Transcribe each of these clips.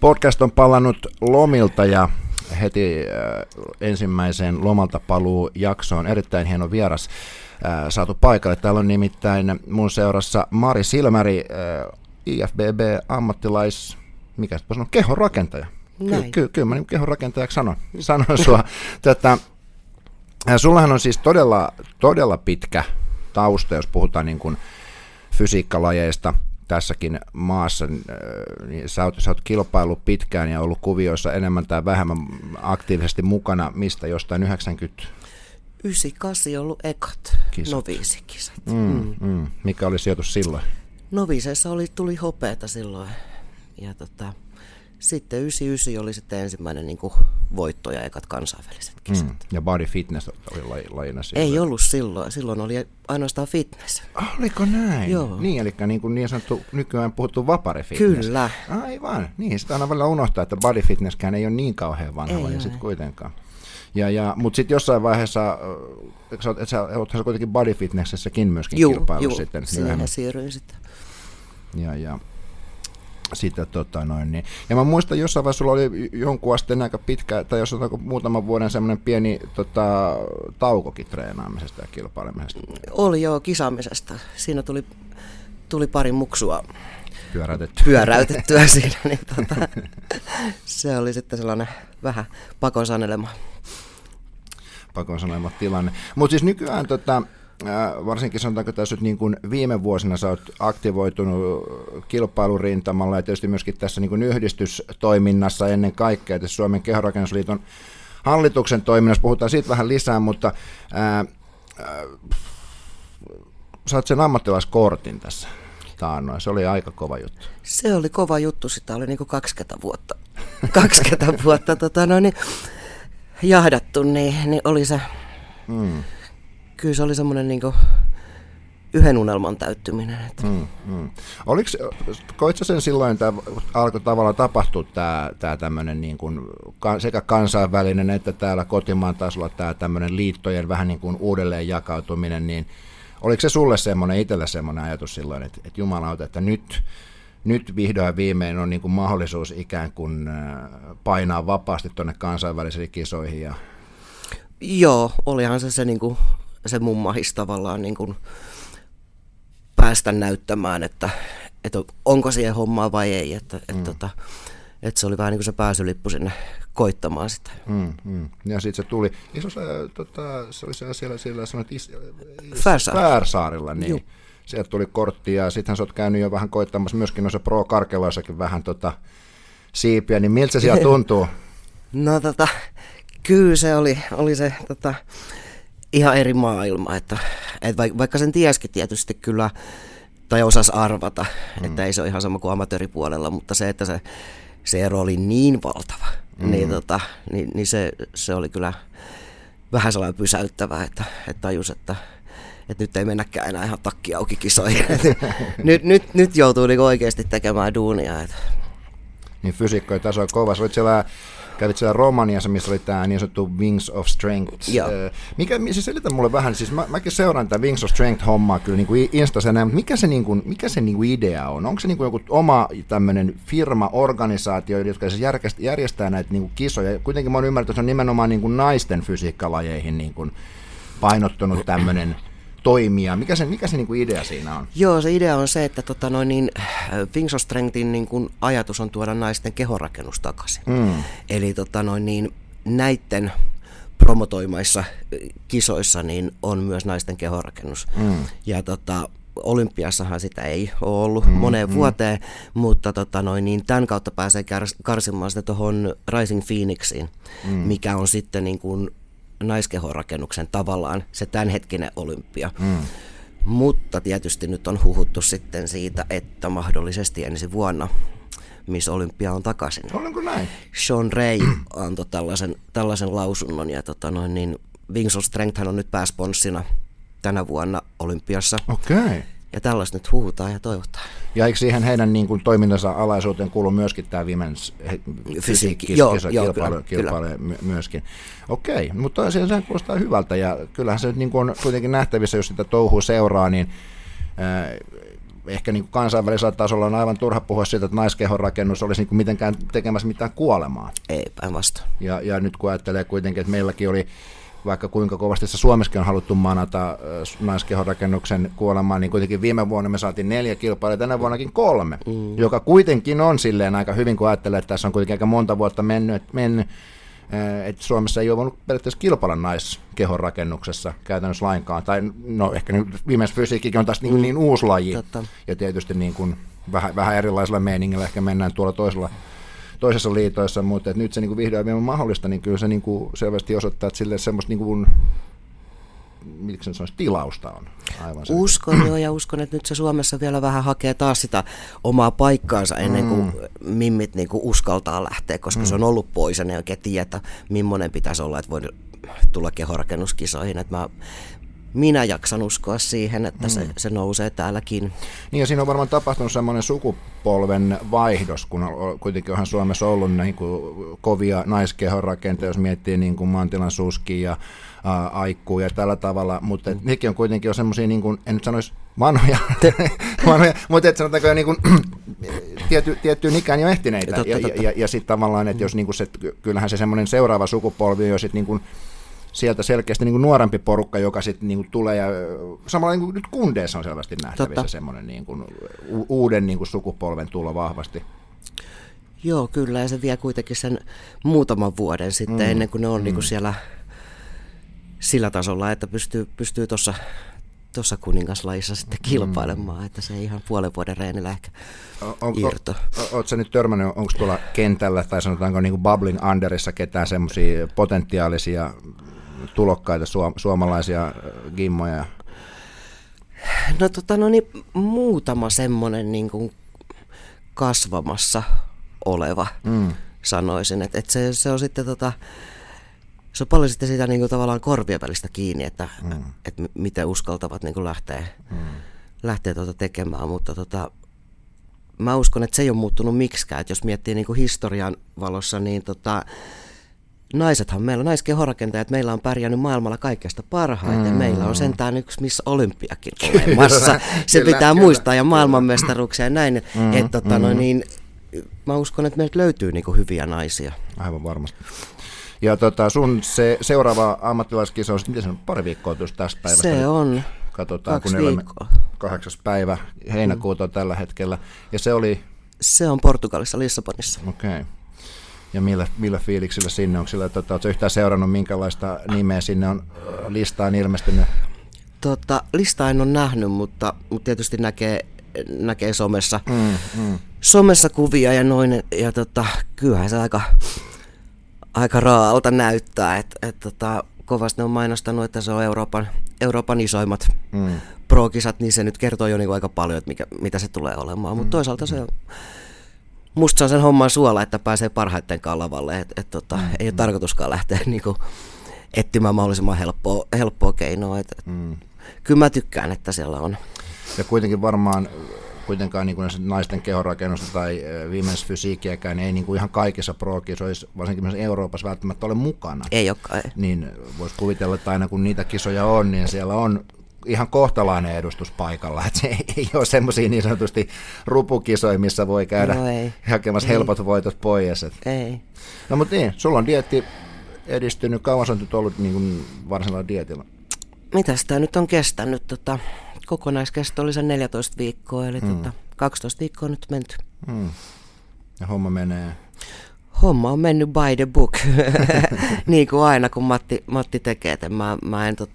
Podcast on palannut lomilta ja heti ensimmäiseen lomalta paluu jaksoon erittäin hieno vieras saatu paikalle. Täällä on nimittäin mun seurassa Mari Silmäri, IFBB-ammattilais, mikä se on, kehonrakentaja. Kyllä mä niin kehonrakentajaksi sanon sua. Sullahan on siis todella pitkä tausta, jos puhutaan niin kuin fysiikkalajeista tässäkin maassa. Niin sä oot kilpaillut pitkään ja ollut kuvioissa enemmän tai vähemmän aktiivisesti mukana. Mistä jostain 98 ollut ekat noviisikisat. Mikä oli sijoitus silloin? Noviiseissa tuli hopeata silloin. Ja sitten 99 oli sitten ensimmäinen niin kuin voitto ja ekat kansainväliset kisat. Ja body fitness oli lajina silloin? Ei ollut silloin. Silloin oli ainoastaan fitness. Oliko näin? Joo. Niin, eli niin sanottu nykyään puhuttu vapari fitness. Kyllä. Aivan. Niin, sitä aina välillä unohtaa, että body fitnesskään ei ole niin kauhean vanha laji sitten kuitenkaan. Mutta sitten jossain vaiheessa, oletko kuitenkin body fitnessessäkin myöskin kilpailu sitten? Joo, siihen siirryin sitten. Ja sitä, niin. Ja mä muistan, jossain vaiheessa sulla oli jonkun asteen aika pitkä, tai jos on muutaman vuoden semmoinen pieni taukokin treenaamisesta ja kilpailemisesta. Oli joo, kisaamisesta. Siinä tuli pari muksua pyöräytettyä siinä, niin se oli sitten sellainen vähän pakon sanelema tilanne. Mutta siis nykyään varsinkin sanotaanko tässä niin kuin viime vuosina sä oot aktivoitunut kilpailurintamalla ja tietysti myöskin tässä niin kuin yhdistystoiminnassa ennen kaikkea, että Suomen kehonrakennusliiton hallituksen toiminnassa, puhutaan siitä vähän lisää, mutta sä oot sen ammattilaiskortin tässä taannoin, se oli aika kova juttu. Se oli kova juttu, sitä oli niin kuin 20 vuotta jahdattu, niin oli se... Kyllä se oli semmoinen niinku yhden unelman täyttyminen. Koit sä sen silloin, että alkoi tavallaan tapahtua tämä tämmöinen niin kuin sekä kansainvälinen että täällä kotimaan tasolla tämä tämmöinen liittojen vähän niin kuin uudelleen jakautuminen, niin oliko se sulle itselle semmoinen ajatus silloin, että jumalauta, että nyt vihdoin viimein on niin kuin mahdollisuus ikään kuin painaa vapaasti tuonne kansainvälisiin kisoihin? Joo, olihan se niinku se mun mahis tavallaan niin kuin päästä näyttämään, että onko siihen hommaa vai ei. Että se oli vähän niin kuin se pääsylippu sinne koittamaan sitä. Ja sitten se tuli. Se oli siellä sanoit Färsaarilla, niin sieltä tuli kortti ja sittenhän sä oot käynyt jo vähän koittamassa myöskin noissa Pro-karkeloissakin vähän siipiä, niin miltä se siellä tuntuu? No kyllä se oli se ihan eri maailma, että vaikka sen tieskin tietysti kyllä, tai osasi arvata, että ei se ole ihan sama kuin amatööripuolella, mutta se, että se ero oli niin valtava, niin se oli kyllä vähän sellainen pysäyttävää, että tajus, että nyt ei mennäkään enää ihan takki auki kisoihin. nyt joutuu niinku oikeasti tekemään duunia. Niin fysiikkojen taso on kova. Kävit siellä Romaniassa, missä oli tämä niin sanottu Wings of Strength. Siis selitä mulle vähän, siis mäkin seuraan tätä Wings of Strength-hommaa kyllä niin kuin Instassa näin, mutta mikä se niin kuin idea on? Onko se niin kuin joku oma tämmöinen firma, organisaatio, jotka järjestää näitä niin kuin kisoja? Kuitenkin mä oon ymmärtänyt, että se on nimenomaan niin kuin naisten fysiikkalajeihin niin kuin painottunut tämmöinen toimia. Mikä se niin kuin idea siinä on? Joo, se idea on se, että Wings of Strengthin niin kuin ajatus on tuoda naisten kehonrakennus takaisin. Eli näiden promotoimaissa kisoissa niin on myös naisten kehonrakennus. Ja Olympiassahan sitä ei ole ollut moneen vuoteen, mutta tämän kautta pääsee karsimaan sitä tuohon Rising Phoenixiin, mikä on sitten niin kuin naiskehonrakennuksen tavallaan se tämänhetkinen olympia. Mutta tietysti nyt on huhuttu sitten siitä, että mahdollisesti ensi vuonna Miss Olympia on takaisin. Olenko näin? Sean Ray antoi tällaisen lausunnon ja Wings of Strength on nyt pääsponssina tänä vuonna Olympiassa. Okei. Ja tällaista nyt huhutaan ja toivotaan. Ja eikö siihen heidän niin kuin toimintansa alaisuuteen kuulu myöskin tämä Women's Physique-kilpailu myöskin? Okei, mutta sehän kuulostaa hyvältä ja kyllähän se niin kuin on kuitenkin nähtävissä, jos sitä touhua seuraa, niin ehkä niin kuin kansainvälisellä tasolla on aivan turha puhua siitä, että naiskehonrakennus olisi niin kuin mitenkään tekemässä mitään kuolemaa. Ei, päinvastoin. Ja nyt kun ajattelee kuitenkin, että meilläkin oli, vaikka kuinka kovasti se Suomessakin on haluttu manata naiskehonrakennuksen kuolemaan, niin kuitenkin viime vuonna me saatiin 4 kilpailijaa, tänä vuonnakin 3, joka kuitenkin on silleen aika hyvin, kun ajattelee, että tässä on kuitenkin aika monta vuotta mennyt että Suomessa ei ole voinut periaatteessa kilpailla naiskehonrakennuksessa käytännössä lainkaan, tai no ehkä nyt viimeis fysiikkikin on taas niin uusi laji, totta. Ja tietysti niin kuin vähän erilaisella meiningillä ehkä mennään tuolla toisessa liitoissa, mutta nyt se niin kuin vihdoin vielä on mahdollista, niin kyllä se niin kuin selvästi osoittaa, että sille semmoista niin kuin, miksi se sanoisi, tilausta on. Aivan uskon jo, ja uskon, että nyt se Suomessa vielä vähän hakee taas sitä omaa paikkaansa ennen kuin mimmit niin kuin uskaltaa lähteä, koska se on ollut pois ja ne oikein tiedä, millainen pitäisi olla, että voi tulla kehorakennuskisoihin. Että minä jaksan uskoa siihen, että se nousee täälläkin. Niin ja siinä on varmaan tapahtunut semmoinen sukupolven vaihdos, kun kuitenkin onhan Suomessa ollut niin kuin kovia naiskehonrakenteja, jos miettii niin kuin Mantilan Suski ja Aikku ja tällä tavalla, mutta nekin on kuitenkin jo semmoisia, niin kuin, en nyt sanoisi vanhoja, mutta et sanotaanko jo niin kuin, tiettyyn ikään jo ehtineitä. Ja sitten tavallaan, että jos niin kuin se, kyllähän se semmoinen seuraava sukupolvi jo sitten niin kuin sieltä selkeästi niin kuin nuorempi porukka, joka sitten niin kuin tulee, ja samalla niin kuin nyt Kundeessa on selvästi nähtävissä semmoinen niin kuin uuden niin kuin sukupolven tulo vahvasti. Joo, kyllä, ja se vie kuitenkin sen muutaman vuoden sitten, ennen kuin ne on niin kuin siellä sillä tasolla, että pystyy tuossa kuningaslajissa sitten kilpailemaan, että se ei ihan puolen vuoden reenillä ehkä irto. Oletko sä nyt törmännyt, onko tuolla kentällä tai sanotaanko niin kuin bubbling underissa ketään semmoisia potentiaalisia tulokkaita suomalaisia gimmoja? No muutama semmoinen niin kuin kasvamassa oleva, sanoisin, että se on sitten se on paljon sitten sitä niin kuin tavallaan korvien välistä kiinni, että miten uskaltavat niin kuin lähteä tekemään, mutta mä uskon, että se ei ole muuttunut miksikään, että jos miettii niin kuin historian valossa, niin naisethan meillä, naiskehonrakentajat, meillä on pärjännyt maailmalla kaikesta parhaiten. Meillä on sentään yksi Miss Olympiakin olemassa. Se pitää muistaa, ja maailmanmestaruuksia ja näin. Niin, mä uskon, että meiltä löytyy niin kuin hyviä naisia. Aivan varmasti. Ja sun se seuraava ammattilaiskisa on, miten se on, pari viikkoa tuossa tästä päivästä? Se on. Katsotaan, 2 viikkoa. 8. päivä heinäkuuta tällä hetkellä. Ja se oli? Se on Portugalissa, Lissabonissa. Okei. Ja millä fiiliksillä sinne on? Oletko yhtään seurannut, minkälaista nimeä sinne on listaan ilmestynyt? Listaa en ole nähnyt, mutta tietysti näkee somessa kuvia ja noin. Ja kyllähän se aika raaalta näyttää, että kovasti ne on mainostanut, että se on Euroopan isoimmat pro-kisat, niin se nyt kertoo jo niin aika paljon, että mitä se tulee olemaan. Mutta toisaalta musta se on sen homman suola, että pääsee parhaittenkaan lavalle, ei ole tarkoituskaan lähteä niin kuin etsimään mahdollisimman helppoa keinoa. Kyllä mä tykkään, että siellä on. Ja kuitenkin varmaan kuitenkaan niin kuin naisten kehonrakennusta tai viimeisfysiikkiäkään ei niin kuin ihan kaikissa pro-kisoissa, varsinkin Euroopassa välttämättä ole mukana. Ei olekaan. Niin voisi kuvitella, että aina kun niitä kisoja on, niin siellä on ihan kohtalainen edustus paikalla. Että se ei ole semmoisia niin sanotusti rupukisoja, missä voi käydä hakemassa helpot voitot pois. Ei. No mutta niin, sulla on dieetti edistynyt. Kauan on nyt ollut niin kuin varsinaisella dietillä? Mitäs tämä nyt on kestänyt? Kokonaiskesto oli sen 14 viikkoa, eli 12 viikkoa nyt menty. Ja homma menee? Homma on mennyt by the book, niin kuin aina kun Matti tekee, että mä en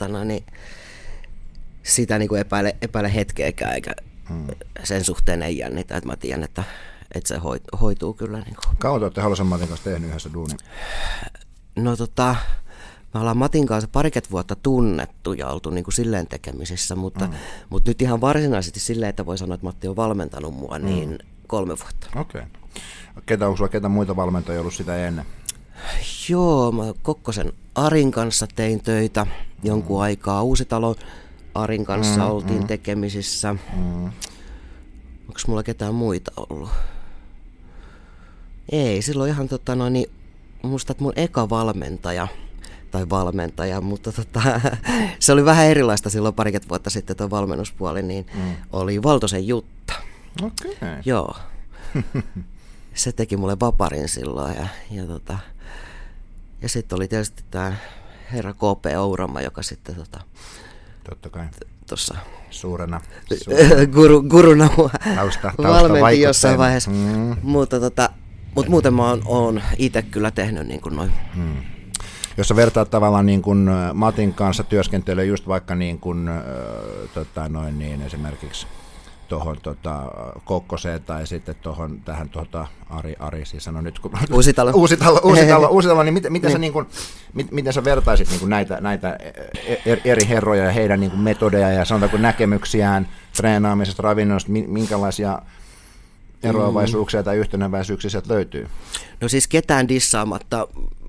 sitä niin kuin epäile hetkeäkään, eikä sen suhteen ei jännitä, että mä tiedän, että se hoituu kyllä. Niin kuin. Kauan te olette Halosen Matin kanssa tehnyt yhdessä duunia? No me ollaan Matin kanssa parikymmentä vuotta tunnettu ja oltu niin kuin silleen tekemisissä, mutta nyt ihan varsinaisesti silleen, että voi sanoa, että Matti on valmentanut mua, niin 3 vuotta. Okei. Onko sulla ketä muita valmentajia ollut sitä ennen? Joo, mä Kokkosen Arin kanssa tein töitä jonkun aikaa. Uusitalon Arin kanssa oltiin tekemisissä. Onko mulla ketään muita ollut? Ei, silloin ihan musta mun eka valmentaja, mutta se oli vähän erilaista silloin parikymmentä vuotta sitten tuo valmennuspuoli, niin oli Valtosen Jutta. Okei. Okay. Joo. Se teki mulle vaparin silloin ja sitten oli tietysti tämä herra K.P. Ourama, joka sitten totta kai. Tuossa suurena guruna valmenti jossain vaiheessa. Mutta muuten mä oon itse kyllä tehnyt niin kuin noin. Jos sä vertaat tavallaan niin kuin Matin kanssa työskentelyä just vaikka niin kuin, esimerkiksi tuohon Kokkoseen tai sitten tähän Ari siis sanoi nyt kun Uusitalo, niin miten sä niin kuin, miten sä vertaisit niin kuin näitä eri herroja ja heidän niin kuin metodeja ja sanotaanko näkemyksiään treenaamisesta, ravinnosta, minkälaisia eroavaisuuksia tai yhtenäväisyyksiä sieltä löytyy? No siis ketään dissaamatta,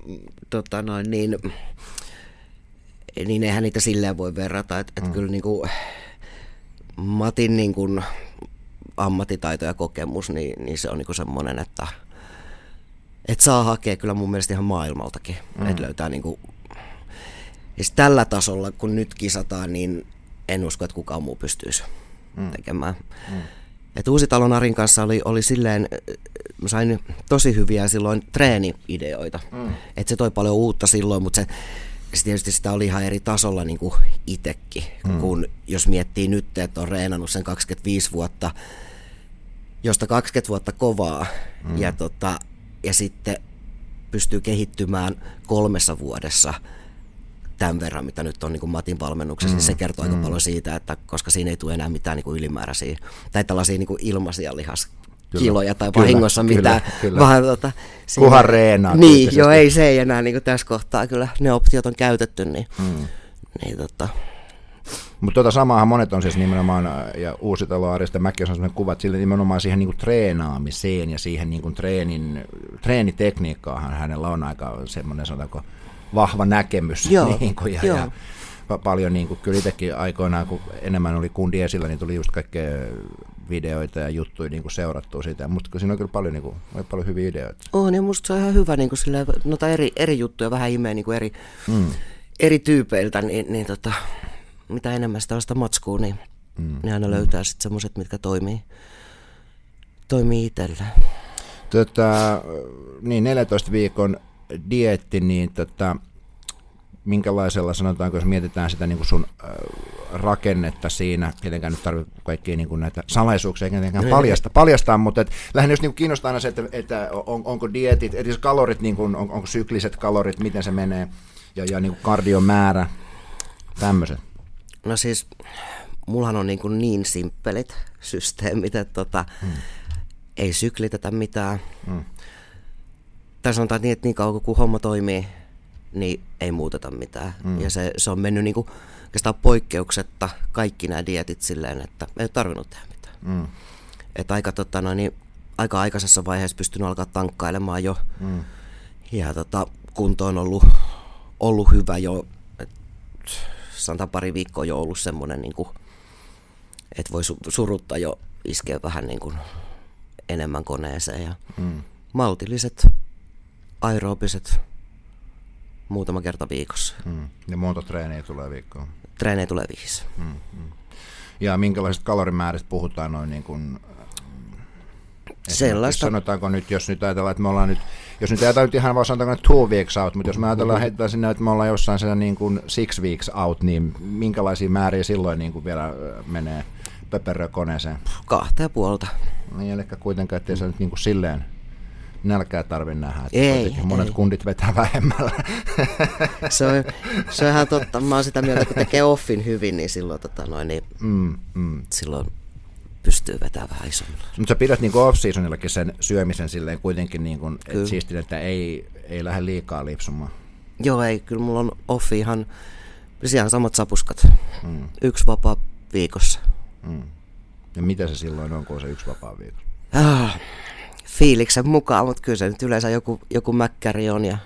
niin eihän niitä silleen voi verrata, että kyllä niin kuin Matin niin kuin ammattitaito ja kokemus, niin se on niin kuin semmoinen, että saa hakea kyllä mun mielestä ihan maailmaltakin, että löytää niin kuin, siis tällä tasolla, kun nyt kisataan, niin en usko, että kukaan muu pystyisi tekemään. Että Uusitalon Arin kanssa oli silleen, mä sain tosi hyviä silloin treeni-ideoita, että se toi paljon uutta silloin, mutta se tietysti sitä oli ihan eri tasolla niin kuin itsekin, kun jos miettii nyt, että on reenannut sen 25 vuotta, josta 20 vuotta kovaa, ja sitten pystyy kehittymään 3 vuodessa tämän verran, mitä nyt on niin kuin Matin valmennuksessa, niin se kertoo aika paljon siitä, että koska siinä ei tule enää mitään niin kuin ylimääräisiä tai tällaisia niin kuin ilmaisia lihaskiloja tai vahingossa mitään. Vaan, kuhan reenaa. Niin, joo, ei se ei enää niin kuin tässä kohtaa kyllä ne optiot on käytetty. Mutta samaahan monet on siis nimenomaan, ja Uusitalo, Arista Mäki on sellainen kuva, että sille nimenomaan siihen niin kuin treenaamiseen ja siihen niin kuin treenitekniikkaahan hänellä on aika semmoinen, sanotaanko, vahva näkemys. Joo, ja paljon niin kuin, kyllä itsekin aikoinaan, kun enemmän oli kundi esillä, niin tuli just kaikkea videoita ja juttuja niin kuin seurattua siitä, mutta siinä on kyllä paljon, niin kuin, paljon hyviä ideoita. On, ja musta se on ihan hyvä niin kuin silleen, eri juttuja vähän imee niin kuin eri tyypeiltä, niin mitä enemmän sitä matskua, niin aina löytää sitten semmoiset, mitkä toimii itsellä. Niin 14 viikon dieetti, niin minkälaisella, sanotaanko, jos mietitään sitä niin kuin sun rakennetta siinä, tietenkään nyt tarvitse kaikkia niin kuin näitä salaisuuksia eikä tietenkään paljastaa, mutta lähinnä jos niin kuin kiinnostaa aina se, että onko dieetit, eli kalorit, niin kuin, onko sykliset kalorit, miten se menee, ja niin kuin kardiomäärä, tämmöiset. No siis, mullahan on niin simppelit systeemit, että ei syklitetä mitään. Tai sanotaan niin, että niin kauan kun homma toimii, niin ei muuteta mitään. Ja se on mennyt niin kuin oikeastaan poikkeuksetta kaikki nämä dieetit silleen, että ei ole tarvinnut tehdä mitään. Että aika aikaisessa vaiheessa pystynyt alkaa tankkailemaan jo. Ja kunto on ollut hyvä jo. Sanotaan pari viikkoa jo ollut semmoinen, niin kuin, että voi surutta jo iskeä vähän niin kuin enemmän koneeseen. Ja maltilliset, aerobiset, muutama kerta viikossa. Ja monta treeniä tulee viikkoon? Treenejä tulee 5. Ja minkälaisista kalorimääristä puhutaan noin niin kuin, sellaista. Sanotaanko nyt, jos nyt ajatellaan, että me ollaan nyt, jos nyt ajatellaan nyt ihan vaan sanotaanko 2 weeks out, mutta jos me ajatellaan heittää sinne, että me ollaan jossain siellä niin kuin 6 weeks out, niin minkälaisia määriä silloin niin kuin vielä menee pöperökoneeseen? 2,5. Niin, eli kuitenkaan, ettei se nyt niin kuin silleen nälkää tarvitse nähdä. Ei. Monet kundit vetää vähemmällä. Se on ihan totta. Mä oon sitä mieltä, kun tekee offin hyvin, niin silloin, silloin pystyy vetämään vähän isommilla. Mutta sä pidät niin off-seasonillakin sen syömisen silleen kuitenkin, niin kuin, et siistin, että ei lähde liikaa lipsumaan. Joo, ei. Kyllä mulla on offi ihan samat sapuskat. 1 vapaa viikossa. Ja mitä se silloin on, kun on se 1 vapaa viikossa? Fiiliksen mukaan, mutta kyllä se nyt yleensä joku mäkkäri on ja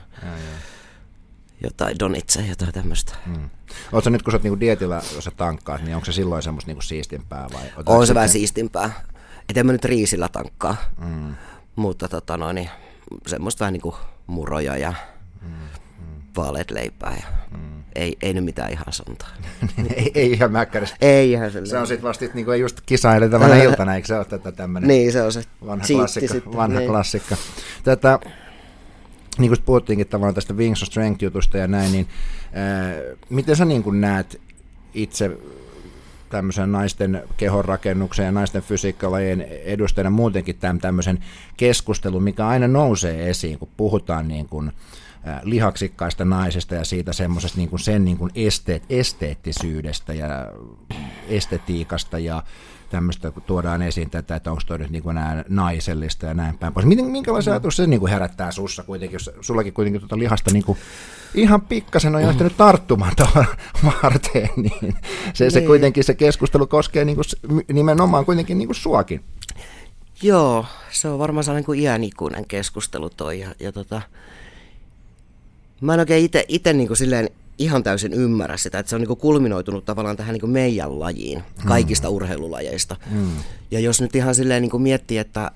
jotain donitseja, jotain tämmöistä. Oletko nyt, kun sä oot niinku dietillä, jos sä tankkaat, niin onko se silloin semmoista niinku siistimpää? Vai on se vähän siistimpää. Et en mä nyt riisillä tankkaa, mutta semmoista vähän niinku muroja ja vaaleet leipää. ei nyt mitään ihan sontaa. ei ihan mäkkärästi. Ei ihan sellainen. Se on sitten vasta niin kuin just kisailtavana iltana, eikö se ole tätä tämmöinen? Niin, se on se vanha klassikko. Tätä, niin kuin puhuttiinkin tavallaan tästä Wings of Strength-jutusta ja näin, niin miten sä niin kuin näet itse tämmöisen naisten kehonrakennuksen ja naisten fysiikkalajien edustajana muutenkin tämmöisen keskustelun, mikä aina nousee esiin, kun puhutaan niin kuin lihaksikkaista naisista ja siitä semmoisesta niin kuin sen niin kuin esteettisyydestä ja estetiikasta ja tämmöistä, kun tuodaan esiin tätä, että onko toi nyt niin kuin nää naisellista ja näin päin pois. Minkälaisia ajatus se niin kuin herättää sussa kuitenkin, jos sullakin kuitenkin tuota lihasta niin kuin ihan pikkasen on johtanut tarttumaan tuohon varteen, niin se kuitenkin se keskustelu koskee niin kuin nimenomaan kuitenkin niin kuin suakin. Joo, se on varmaan sellainen kuin iänikuinen keskustelu toi ja mä en oikein itse niin kuin silleen ihan täysin ymmärrä sitä, että se on niin kuin kulminoitunut tavallaan tähän niin kuin meidän lajiin, kaikista urheilulajeista. Ja jos nyt ihan silleen niin kuin miettii, että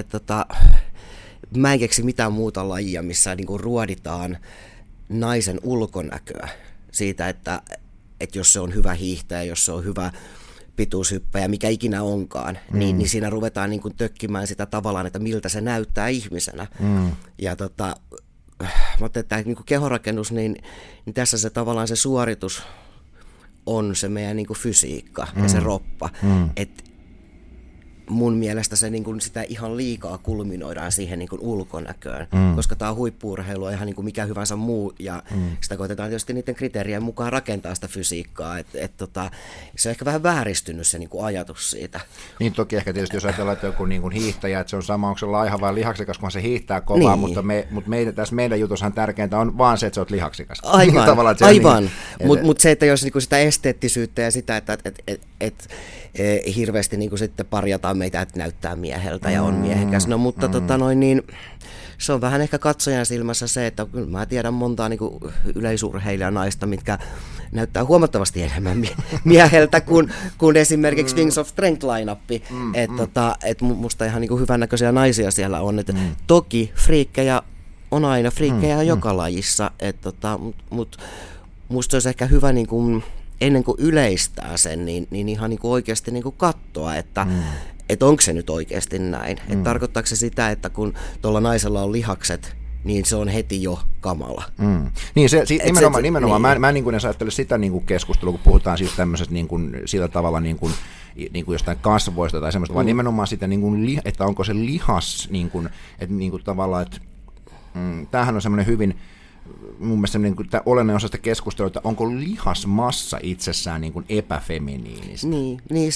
mä en keksi mitään muuta lajia, missä niin kuin ruoditaan naisen ulkonäköä siitä, että jos se on hyvä hiihtäjä, jos se on hyvä pituushyppäjä, mikä ikinä onkaan, niin siinä ruvetaan niin kuin tökkimään sitä tavallaan, että miltä se näyttää ihmisenä. Ja mutta että niin kuin kehorakennus, niin tässä se tavallaan se suoritus on se meidän niin kuin fysiikka ja se roppa. Et mun mielestä se niin kuin sitä ihan liikaa kulminoidaan siihen niin kuin ulkonäköön, koska tämä on huippu-urheilua ihan niin kuin mikä hyvänsä muu, ja sitä koitetaan tietysti niiden kriteerien mukaan rakentaa sitä fysiikkaa, se on ehkä vähän vääristynyt se niin kuin ajatus siitä. Niin toki ehkä tietysti, jos ajatellaan, että joku niin kuin hiihtäjä, että se on sama, onko se laiha vai lihaksikas, kun se hiihtää kovaa, niin. mutta tässä meidän jutussahan tärkeintä on vaan se, että se on lihaksikas. Aivan. Mutta se, että jos niin kuin sitä esteettisyyttä ja sitä, että hirveästi niin kuin sitten parjataan meitä, että näyttää mieheltä ja on miehekäs. No mutta niin, se on vähän ehkä katsojan silmässä se, että kyllä mä tiedän montaa niin kuin yleisurheilijanaista, mitkä näyttää huomattavasti enemmän mieheltä kuin esimerkiksi Wings of Strength line-up. Että musta ihan niin kuin hyvännäköisiä naisia siellä on. Toki friikkejä on aina, friikkejä joka lajissa, mutta musta olisi ehkä hyvä niin kuin ennen kuin yleistää sen, niin ihan niin kuin oikeasti niin kuin katsoa, että onko se nyt oikeasti näin. Että tarkoittaako se sitä, että kun tuolla naisella on lihakset, niin se on heti jo kamala. Niin, nimenomaan. Niin. Mä niin kuin en ajattele sitä niin kuin keskustelua, kun puhutaan siis tämmöisestä niin kuin, sillä tavalla niin kuin jostain kasvoista tai semmoista, vaan nimenomaan sitä, niin kuin, että onko se lihas, niin kuin, että niin kuin tavallaan, että tämähän on semmoinen hyvin mun mielestä niin kuin, olennainen osa sitä keskustelua, että onko lihasmassa itsessään niin kuin epäfeminiinistä. Niin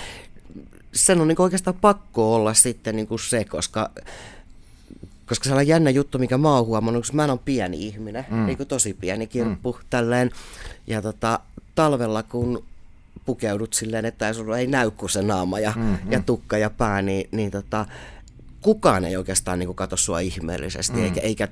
sen on niin kuin oikeastaan pakko olla sitten niin kuin se, koska sellainen jännä juttu, mikä mä oon huomannut, koska mä oon pieni ihminen, niin kuin tosi pieni kirppu tälleen, ja talvella kun pukeudut silleen, että sulla ei näy kuin se naama ja tukka ja pää, niin kukaan ei oikeastaan niin kuin katso sua ihmeellisesti, eikä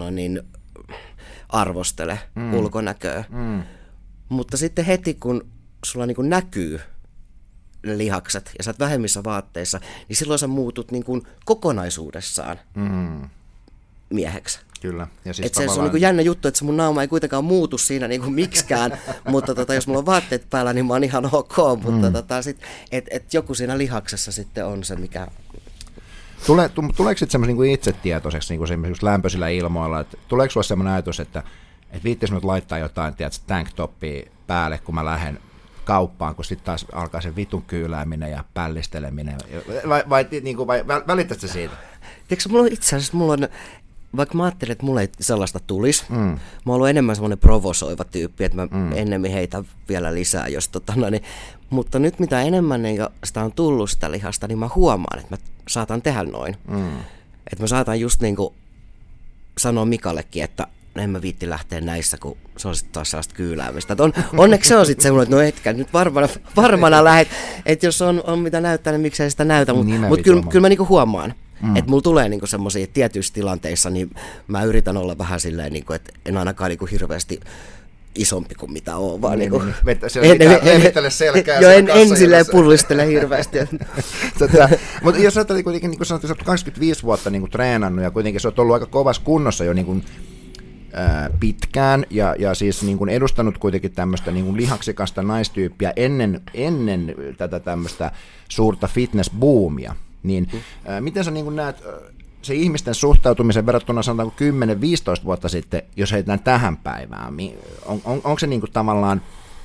arvostele ulkonäköä. Mutta sitten heti, kun sulla niin kuin näkyy lihakset ja sä oot vähemmissä vaatteissa, niin silloin sä muutut niin kuin kokonaisuudessaan mieheksi. Kyllä. Ja siis se on niin kuin jännä juttu, että se mun naama ei kuitenkaan muutu siinä niin kuin miksikään, mutta jos mulla on vaatteet päällä, niin mä oon ihan ok, mutta et joku siinä lihaksessa sitten on se, mikä... Tuleeko sitten semmoisen niin itsetietoiseksi niin esimerkiksi lämpöisillä ilmoilla, että tuleeko sulla semmoinen ajatus, että viittisi nyt laittaa jotain tank-toppia päälle, kun mä lähden kauppaan, kun sitten taas alkaa se vitun kyylääminen ja pällisteleminen, vai välittäisitkö siitä? Tiedätkö, itse asiassa mulla on, vaikka mä ajattelin, että mulla ei sellaista tulisi, mä oon ollut enemmän semmoinen provosoiva tyyppi, että mä ennemmin heitän vielä lisää, jos mutta nyt mitä enemmän sitä on tullut sitä lihasta, niin mä huomaan, että mä saatan tehdä noin. Että mä saatan just niin kuin sanoa Mikallekin, että en mä viitti lähteä näissä, kun se on sitten taas sellaista kyyläämistä. Onneksi se on sitten semmoinen, että no etkä nyt varmana lähet, että jos on mitä näyttää, niin miksei sitä näytä, mutta kyllä mä niinku huomaan. Että mulla tulee niinku semmoisia tietyissä tilanteissa, niin mä yritän olla vähän silleen, niinku, että en ainakaan niinku hirveästi isompi kuin mitä on, vaan niinku... Levittele selkää. Joo, en silleen pullistele hirveästi. Mutta jos sä oot kuitenkin, niin kuin sanoit, 25 vuotta niin kuin treenannut ja kuitenkin sä oot ollut aika kovassa kunnossa jo niin kuin pitkään ja siis niin kuin edustanut kuitenkin tämmöistä niin kuin lihaksikasta naistyyppiä ennen tätä tämmöistä suurta fitness-boomia, niin miten sä niin kuin näet se ihmisten suhtautumisen verrattuna sanotaanko 10-15 vuotta sitten, jos heitetään tähän päivään, onko se niin kuin tavallaan,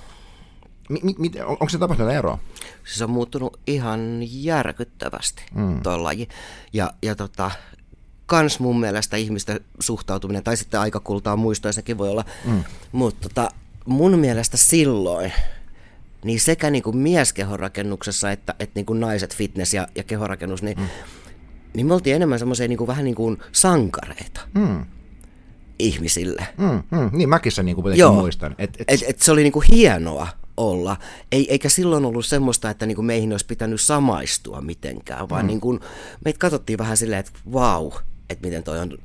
onko se tapahtunut eroa? Se on muuttunut ihan järkyttävästi tuo laji ja kans mun mielestä ihmisten suhtautuminen, tai sitten aikakultaa muistoja, sekin voi olla, mutta mun mielestä silloin, niin sekä niin kuin mieskehonrakennuksessa että niin kuin naiset, fitness ja kehonrakennus, niin me oltiin enemmän semmoisia niin kuin, vähän niin kuin sankareita ihmisille. Niin mäkin sen niin kuin muistan. Et se oli niin kuin hienoa olla, eikä silloin ollut semmoista, että niin kuin meihin olisi pitänyt samaistua mitenkään, vaan niin kuin meitä katsottiin vähän silleen, että vau, että miten toi on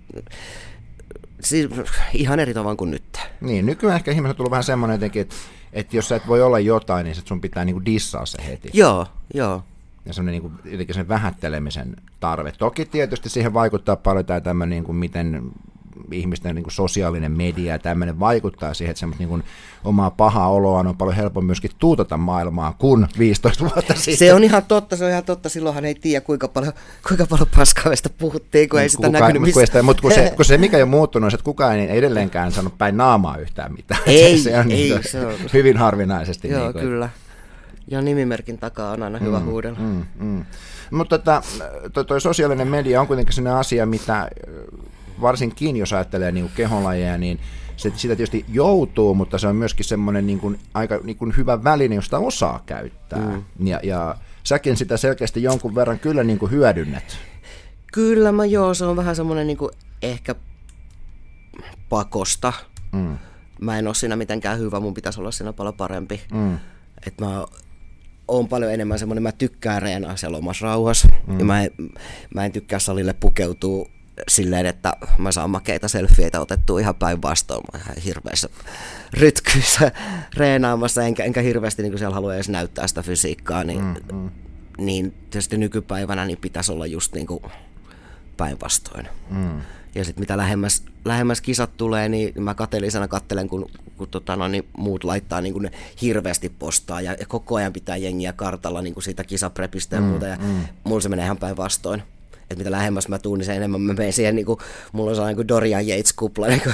ihan eri tavalla kuin nyt. Niin, nykyään ehkä ihmiset on tullut vähän semmoinen jotenkin, että jos sä et voi olla jotain, niin sun pitää niinku dissaa se heti. Joo. Ja semmoinen niinku, jotenkin sen vähättelemisen tarve. Toki tietysti siihen vaikuttaa paljon tämä tämmöinen, niinku, miten ihmisten niinku sosiaalinen media ja tämmöinen vaikuttaa siihen, että semmoista niinku omaa pahaa oloa on paljon helpompi myöskin tuutata maailmaa kuin 15 vuotta sitten. Se on ihan totta. Silloinhan ei tiedä, kuinka paljon paskaavesta puhuttiin, kun ei sitä näkynyt missään. Mutta kun se mikä ei ole muuttunut, on se, että kukaan ei edelleenkään sanonut päin naamaa yhtään mitään. Se on hyvin harvinaisesti. Joo, niin kyllä. Ja nimimerkin takaa on aina hyvä huudella. Mutta toi sosiaalinen media on kuitenkin sellainen asia, mitä varsinkin jos ajattelee niin kuin kehonlajeja, niin sitä tietysti joutuu, mutta se on myöskin semmoinen niin kuin aika niin kuin hyvä väline, josta osaa käyttää. Ja säkin sitä selkeästi jonkun verran kyllä niin kuin hyödynnät. Kyllä se on vähän semmoinen niin kuin ehkä pakosta. Mä en ole siinä mitenkään hyvä, mun pitäisi olla siinä paljon parempi. Että mä oon paljon enemmän semmoinen, mä tykkään reenaa siellä omassa rauhassa. Ja mä en tykkää salille pukeutua silleen, että mä saan makeita selfieitä otettua ihan päinvastoin. Mä oon ihan hirveässä rytkyissä reenaamassa, enkä hirveästi niin siellä halua edes näyttää sitä fysiikkaa. Niin tietysti nykypäivänä niin pitäisi olla just niin kuin päinvastoin. Ja sitten mitä lähemmäs kisat tulee, niin mä kateellisena kattelen, kun niin muut laittaa niin kun ne hirveästi postaa ja koko ajan pitää jengiä kartalla niin kuin siitä kisaprepistä ja muuta. Ja mulla se menee ihan päinvastoin. Että mitä lähemmäs mä tuun, niin se enemmän mä menen siihen, niin kuin, mulla on sellainen kuin Dorian Yates-kupla. Niin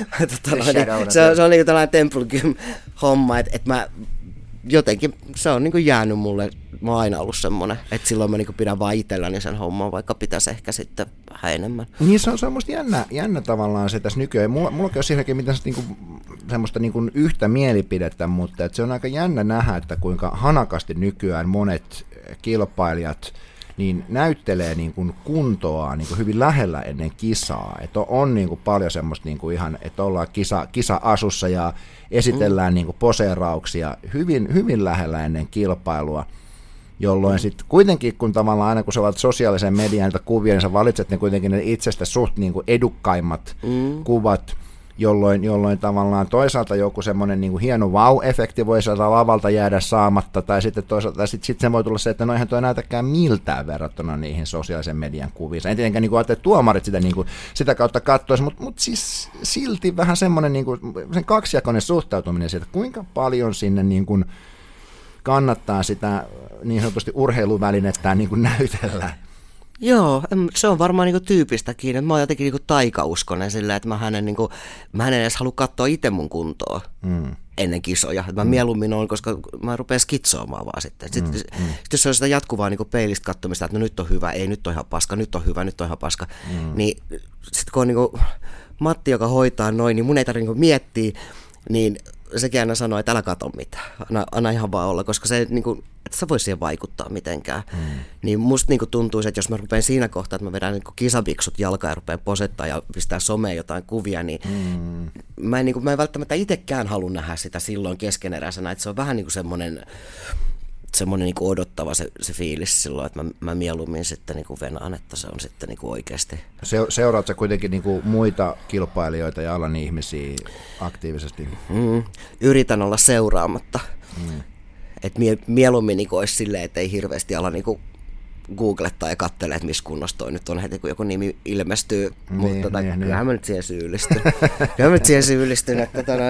se on niin kuin tällainen Temple Gym-homma, että mä jotenkin, se on niin kuin jäänyt mulle. Mä oon aina ollut semmoinen, että silloin mä niinku pidän vaan itselläni sen homman, vaikka pitäisi ehkä sitten vähän enemmän. Niin se on musta jännä tavallaan se tässä nykyään. Mulla on siinäkin mitään niinku, semmoista niinku yhtä mielipidettä, mutta että se on aika jännä nähdä, että kuinka hanakasti nykyään monet kilpailijat niin näyttelee niin kuin kuntoa niin kuin hyvin lähellä ennen kisaa. Että on niin kuin paljon semmoista niin kuin ihan, että ollaan kisa-asussa ja esitellään niin kuin poseerauksia hyvin lähellä ennen kilpailua, jolloin sitten kuitenkin, kun tavallaan aina kun sä valitset sosiaalisen median niitä kuvia, niin sä valitset ne kuitenkin ne itsestä suht niin kuin edukkaimmat kuvat, jolloin tavallaan toisaalta joku semmoinen niin kuin hieno wow-efekti voi sieltä lavalta jäädä saamatta, tai sitten toisaalta sit se voi tulla se, että no eihän toi näytäkään miltään verrattuna niihin sosiaalisen median kuviin. En tietenkään niin ajattele, että tuomarit sitä, niin kuin, sitä kautta katsoisi, mutta siis silti vähän semmoinen niin kuin, sen kaksijakoinen suhtautuminen siitä, kuinka paljon sinne niin kuin kannattaa sitä niin sanotusti urheiluvälinettää niin kuin näytellä. Joo, se on varmaan niinku tyypistäkin. Mä oon jotenkin niinku taikauskonen sillä, että mä en edes halua katsoa itse mun kuntoa ennen kisoja. Mä mieluummin on, koska mä rupean skitsoamaan vaan sitten. Sitten jos se on sitä jatkuvaa niinku peilistä katsomista, että no nyt on hyvä, ei nyt on ihan paska, nyt on hyvä, nyt on ihan paska. Niin sitten kun on niinku Matti, joka hoitaa noin, niin mun ei tarvitse niinku miettiä, niin sekin aina sanoo, että älä katso mitään, anna ihan vaan olla, koska se niinku, että sä voi siihen vaikuttaa mitenkään. Niin musta niinku tuntuu, että jos mä rupean siinä kohtaa, että mä vedän niinku kisabiksut jalkaan ja rupean posettaa ja pistää someen jotain kuvia, niin mä en välttämättä itsekään halua nähdä sitä silloin keskeneräisenä, että se on vähän niinku semmoinen niinku odottava se fiilis silloin, että mä mieluummin sitten niinku venaan, että se on sitten niinku oikeasti. Seuraat sä kuitenkin niinku muita kilpailijoita ja alan ihmisiä aktiivisesti? Yritän olla seuraamatta. Et mieluummin niinku olisi silleen, että ei hirveästi ala niinku googlettaa ja katselee, että missä kunnossa toi nyt on heti, kun joku nimi ilmestyy. Niin, Mutta niin. kyllähän mä nyt siihen syyllistyn. Kyllähän mä nyt siihen syyllistyn,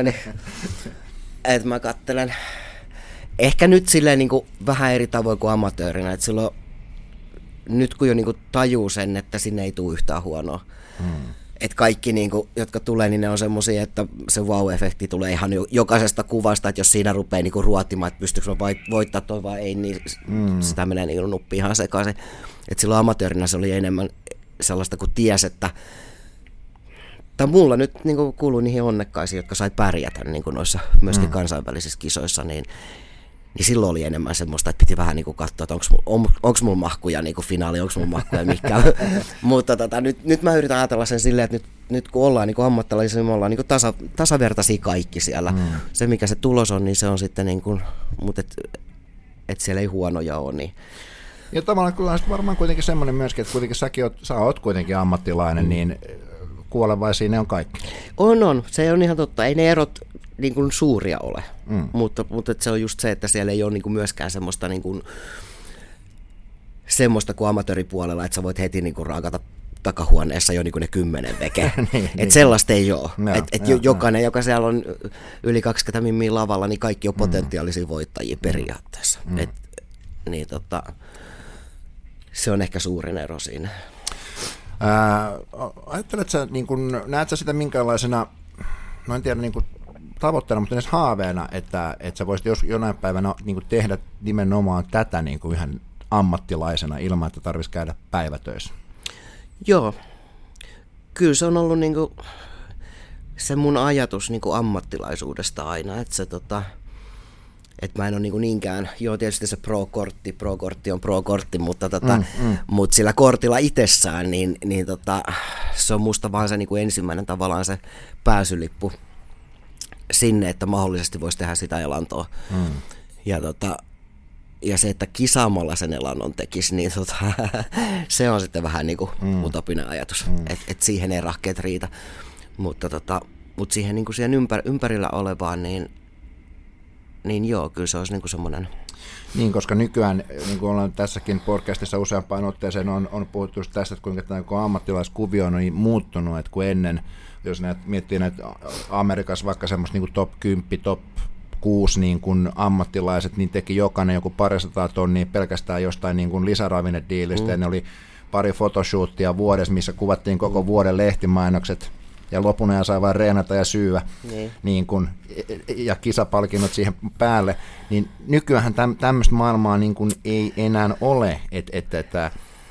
että mä katselen. Ehkä nyt silleen niin kuin vähän eri tavoin kuin amatöörinä, että silloin nyt kun jo niin kuin tajuu sen, että sinne ei tule yhtään huonoa. Että kaikki, niin kuin, jotka tulee, niin ne on semmoisia, että se wow-efekti tulee ihan jokaisesta kuvasta, että jos siinä rupeaa niin kuin ruotimaan, että pystyykö mä voittaa toi vai ei, niin sitä menee niin nuppi ihan sekaisin. Että silloin amatöörinä se oli enemmän sellaista kuin ties, että tai mulla nyt niin kuin kuuluu niihin onnekkaisiin, jotka sai pärjätä niin kuin noissa myöskin kansainvälisissä kisoissa, niin silloin oli enemmän semmoista, että piti vähän niin kuin katsoa, että onko mulla mahkuja niin kuin finaali, onko mulla mahkuja mikään. Mutta nyt mä yritän ajatella sen silleen, että nyt kun ollaan niin kuin ammattilaisia, niin me ollaan niin kuin tasavertaisia kaikki siellä. Se mikä se tulos on, niin se on sitten niin kuin, mutta et siellä ei huonoja ole. Niin. Ja tavallaan kyllä on varmaan kuitenkin semmoinen myöskin, että kuitenkin sä oot kuitenkin ammattilainen, niin kuolevaisia ne on kaikki. On. Se on ihan totta. Ei ne erot niin kuin suuria ole, mutta se on just se, että siellä ei ole niin kuin myöskään semmoista, niin kuin, semmoista kuin amatööripuolella, että sä voit heti niin kuin raakata takahuoneessa jo niin kuin ne 10 veke. Että sellaista ei ole. Jokainen, joka siellä on yli 20 mimmiä lavalla, niin kaikki on potentiaalisia voittajia periaatteessa. Se on ehkä suurin ero siinä. Ajattelet sä, niin kun, näet sä sitä minkälaisena, no en tiedä niin kun tavoitteena, mutta edes haaveena, että sä voisit jonain päivänä niin kun tehdä nimenomaan tätä niin kun ihan ammattilaisena ilman, että tarvitsisi käydä päivätöissä? Joo, kyllä se on ollut niin kuin se mun ajatus niin kuin ammattilaisuudesta aina, että se että mä en ole niin kuin niinkään, joo tietysti se pro-kortti on pro-kortti, mutta mut sillä kortilla itsessään, niin se on musta vaan se niin kuin ensimmäinen tavallaan se pääsylippu sinne, että mahdollisesti voisi tehdä sitä elantoa. Ja se, että kisaamalla sen elannon tekisi, niin se on sitten vähän niin kuin utopinen ajatus, että siihen ei rahkeet riitä. Mutta siihen, niin kuin siihen ympärillä olevaan, niin joo, kyllä se olisi niin kuin semmoinen. Niin, koska nykyään, niin kuin ollaan tässäkin podcastissa useampaan otteeseen, on puhuttu tästä, että kuinka tämä ammattilaiskuvio on niin muuttunut, että kun ennen, jos miettii näitä Amerikassa vaikka semmoista niin kuin top 10, top 6 niin kuin ammattilaiset, niin teki jokainen joku 200 tonnia pelkästään jostain niin kuin lisäravinnediilistä, ja ne oli pari fotoshootia vuodessa, missä kuvattiin koko vuoden lehtimainokset, ja lopun ajan sai vain reenata ja syyä, niin kun, ja kisapalkinnot siihen päälle, niin nykyään tämmöistä maailmaa niin kun ei enää ole, että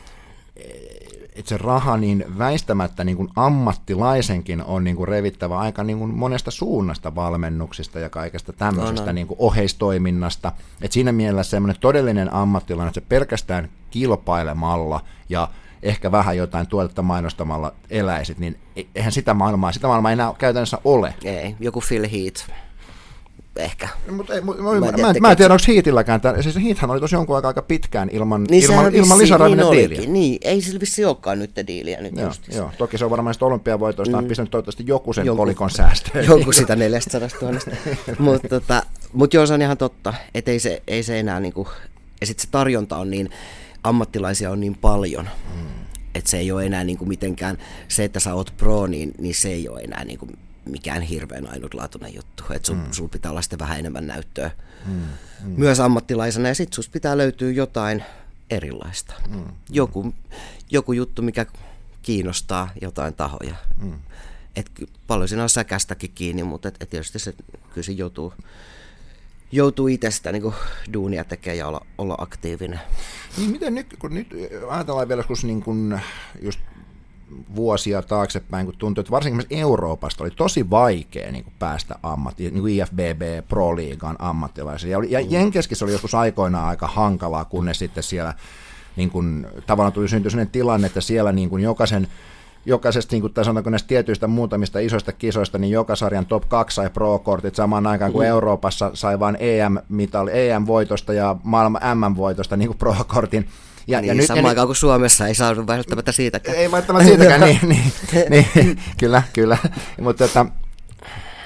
se raha niin väistämättä niin kun ammattilaisenkin on niin kun revittävä aika niin kun monesta suunnasta, valmennuksista ja kaikesta tämmöisestä niin kun oheistoiminnasta. Et siinä mielessä semmoinen todellinen ammattilainen, että se pelkästään kilpailemalla ja ehkä vähän jotain tuotetta mainostamalla eläisit, niin eihän sitä maailmaa ei enää käytännössä ole. Ei, joku Phil Heath. Ehkä. Mä en tiedä, onko Heathilläkään. Siis Heathhän oli tosi jonkun aika pitkään ilman lisäravinnediiliä. Niin, ei sillä vissiin olekaan nyt diiliä. Nyt joo, toki se on varmaan sitä olympiavoitoista, on pistänyt toivottavasti joku sen kolikon säästöön. Joku sitä 400 000. Mutta joo, se on ihan totta, että ei se enää niinku, ja sitten se tarjonta on niin, ammattilaisia on niin paljon, että se ei ole enää niinku mitenkään, se että sä oot pro, niin se ei ole enää niinku mikään hirveän ainutlaatuinen juttu, että sul pitää olla sitten vähän enemmän näyttöä myös ammattilaisena, ja sitten susta pitää löytyä jotain erilaista, joku juttu, mikä kiinnostaa jotain tahoja. Et paljon siinä on säkästäkin kiinni, mutta tietysti se kyllä joutuu itse sitä niin duunia tekemään ja olla aktiivinen. Niin miten nyt, kun nyt ajatellaan vielä joskus niin kuin just vuosia taaksepäin, kun tuntui, että varsinkin Euroopasta oli tosi vaikea niin kuin päästä niin kuin IFBB Pro-liigaan ammattilaisia. Ja Jenkessäkin se oli joskus aikoinaan aika hankalaa, kunnes sitten siellä niin kuin, tavallaan syntyi sellainen tilanne, että siellä niin kuin jokaisesta, niin kuin, tai sanotaanko näistä tietyistä muutamista isoista kisoista, niin joka sarjan top 2 sai pro-kortit samaan aikaan kuin Euroopassa sai vain EM-voitosta ja maailman MM-voitosta niin kuin pro-kortin. Ja nyt, samaan aikaan kuin Suomessa ei saanut välttämättä siitäkään. Ei välttämättä siitäkään, niin, kyllä. Mutta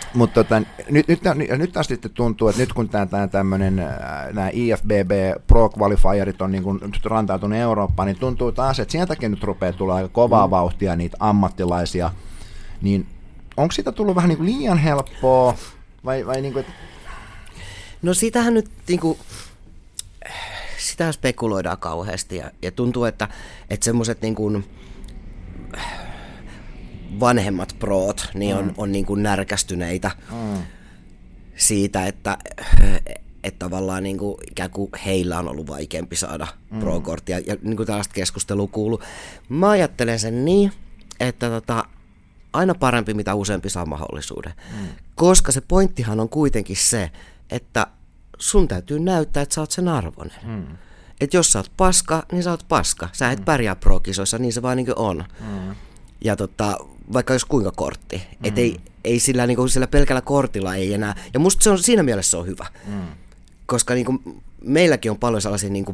Mutta nyt taas sitten tuntuu, että nyt kun nämä IFBB Pro Qualifierit on niin kuin rantautunut Eurooppaan, niin tuntuu taas, että sieltäkin nyt rupeaa tulla aika kovaa vauhtia niitä ammattilaisia, niin onko siitä tullut vähän niin kuin liian helppoa, vai niin kuin, että... No sitähän nyt niin kuin, sitähän spekuloidaan kauheasti, ja tuntuu, että semmoiset niin kuin vanhemmat proot niin on niin kuin närkästyneitä siitä, että tavallaan niin kuin ikään kuin heillä on ollut vaikeampi saada pro-korttia, ja niin kuin tällaista keskustelua kuuluu. Mä ajattelen sen niin, että aina parempi, mitä useampi saa mahdollisuuden, koska se pointtihan on kuitenkin se, että sun täytyy näyttää, että sä oot sen arvoinen. Että jos sä oot paska, niin sä oot paska. Sä et pärjää pro-kisoissa, niin se vaan niin kuin on. Ja vaikka jos kuinka kortti. Että ei sillä, niin kuin, sillä pelkällä kortilla ei enää. Ja musta se on, siinä mielessä se on hyvä. Koska niin kuin, meilläkin on paljon sellaisia niin kuin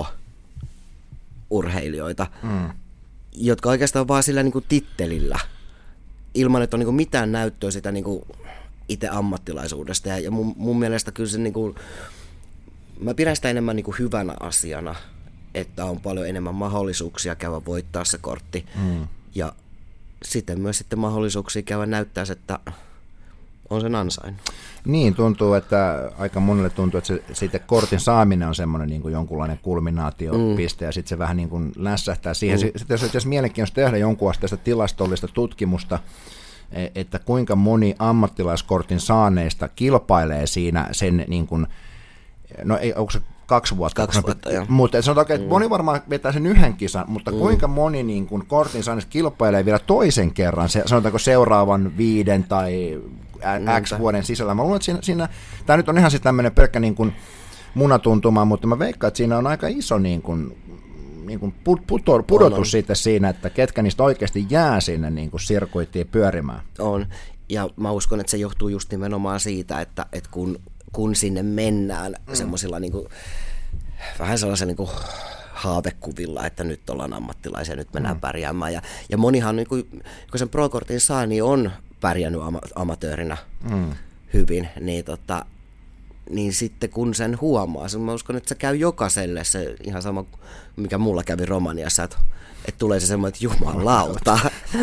pro-urheilijoita, jotka oikeastaan vaan sillä niin kuin tittelillä, ilman että on niin kuin mitään näyttöä sitä niin kuin itse ammattilaisuudesta. Ja mun mielestä kyllä se, niin kuin, mä pidän sitä enemmän niin kuin hyvänä asiana, että on paljon enemmän mahdollisuuksia käydä voittaa se kortti. Ja sitten myös sitten mahdollisuuksia käydä näyttää, että on sen ansainnut. Niin, tuntuu, että aika monelle tuntuu, että se sitten kortin saaminen on semmoinen niin kuin jonkunlainen kulminaatiopiste, ja sitten se vähän niin kuin lässähtää siihen. Sitten jos mielenkiintoista tehdä jonkun asteista tilastollista tutkimusta, että kuinka moni ammattilaiskortin saaneista kilpailee siinä sen, niin kuin, no ei, onko se 2 vuotta? 2 vuotta, joo. Mutta sanotaan, että moni varmaan vetää sen yhden kisan, mutta kuinka moni niin kuin kortin saaneista kilpailee vielä toisen kerran, sanotaanko seuraavan 5 tai X vuoden sisällä. Mä luulen, että siinä tämä nyt on ihan siis tämmöinen pelkkä niin kuin munatuntuma, mutta mä veikkaan, että siinä on aika iso niin kuin pudotus sitten siinä, että ketkä niistä oikeasti jää sinne niin kuin sirkuittiin pyörimään. On, ja mä uskon, että se johtuu just nimenomaan siitä, että kun sinne mennään semmoisilla niin kuin, vähän sellaisen niin kuin haavekuvilla, että nyt ollaan ammattilaisia, nyt mennään pärjäämään. Ja monihan, niin kun sen pro-kortin saa, niin on pärjännyt amatöörinä hyvin, niin sitten kun sen huomaa, mä uskon, että se käy jokaiselle, se ihan sama, mikä mulla kävi Romaniassa, että tulee se semmoinen, että jumalauta.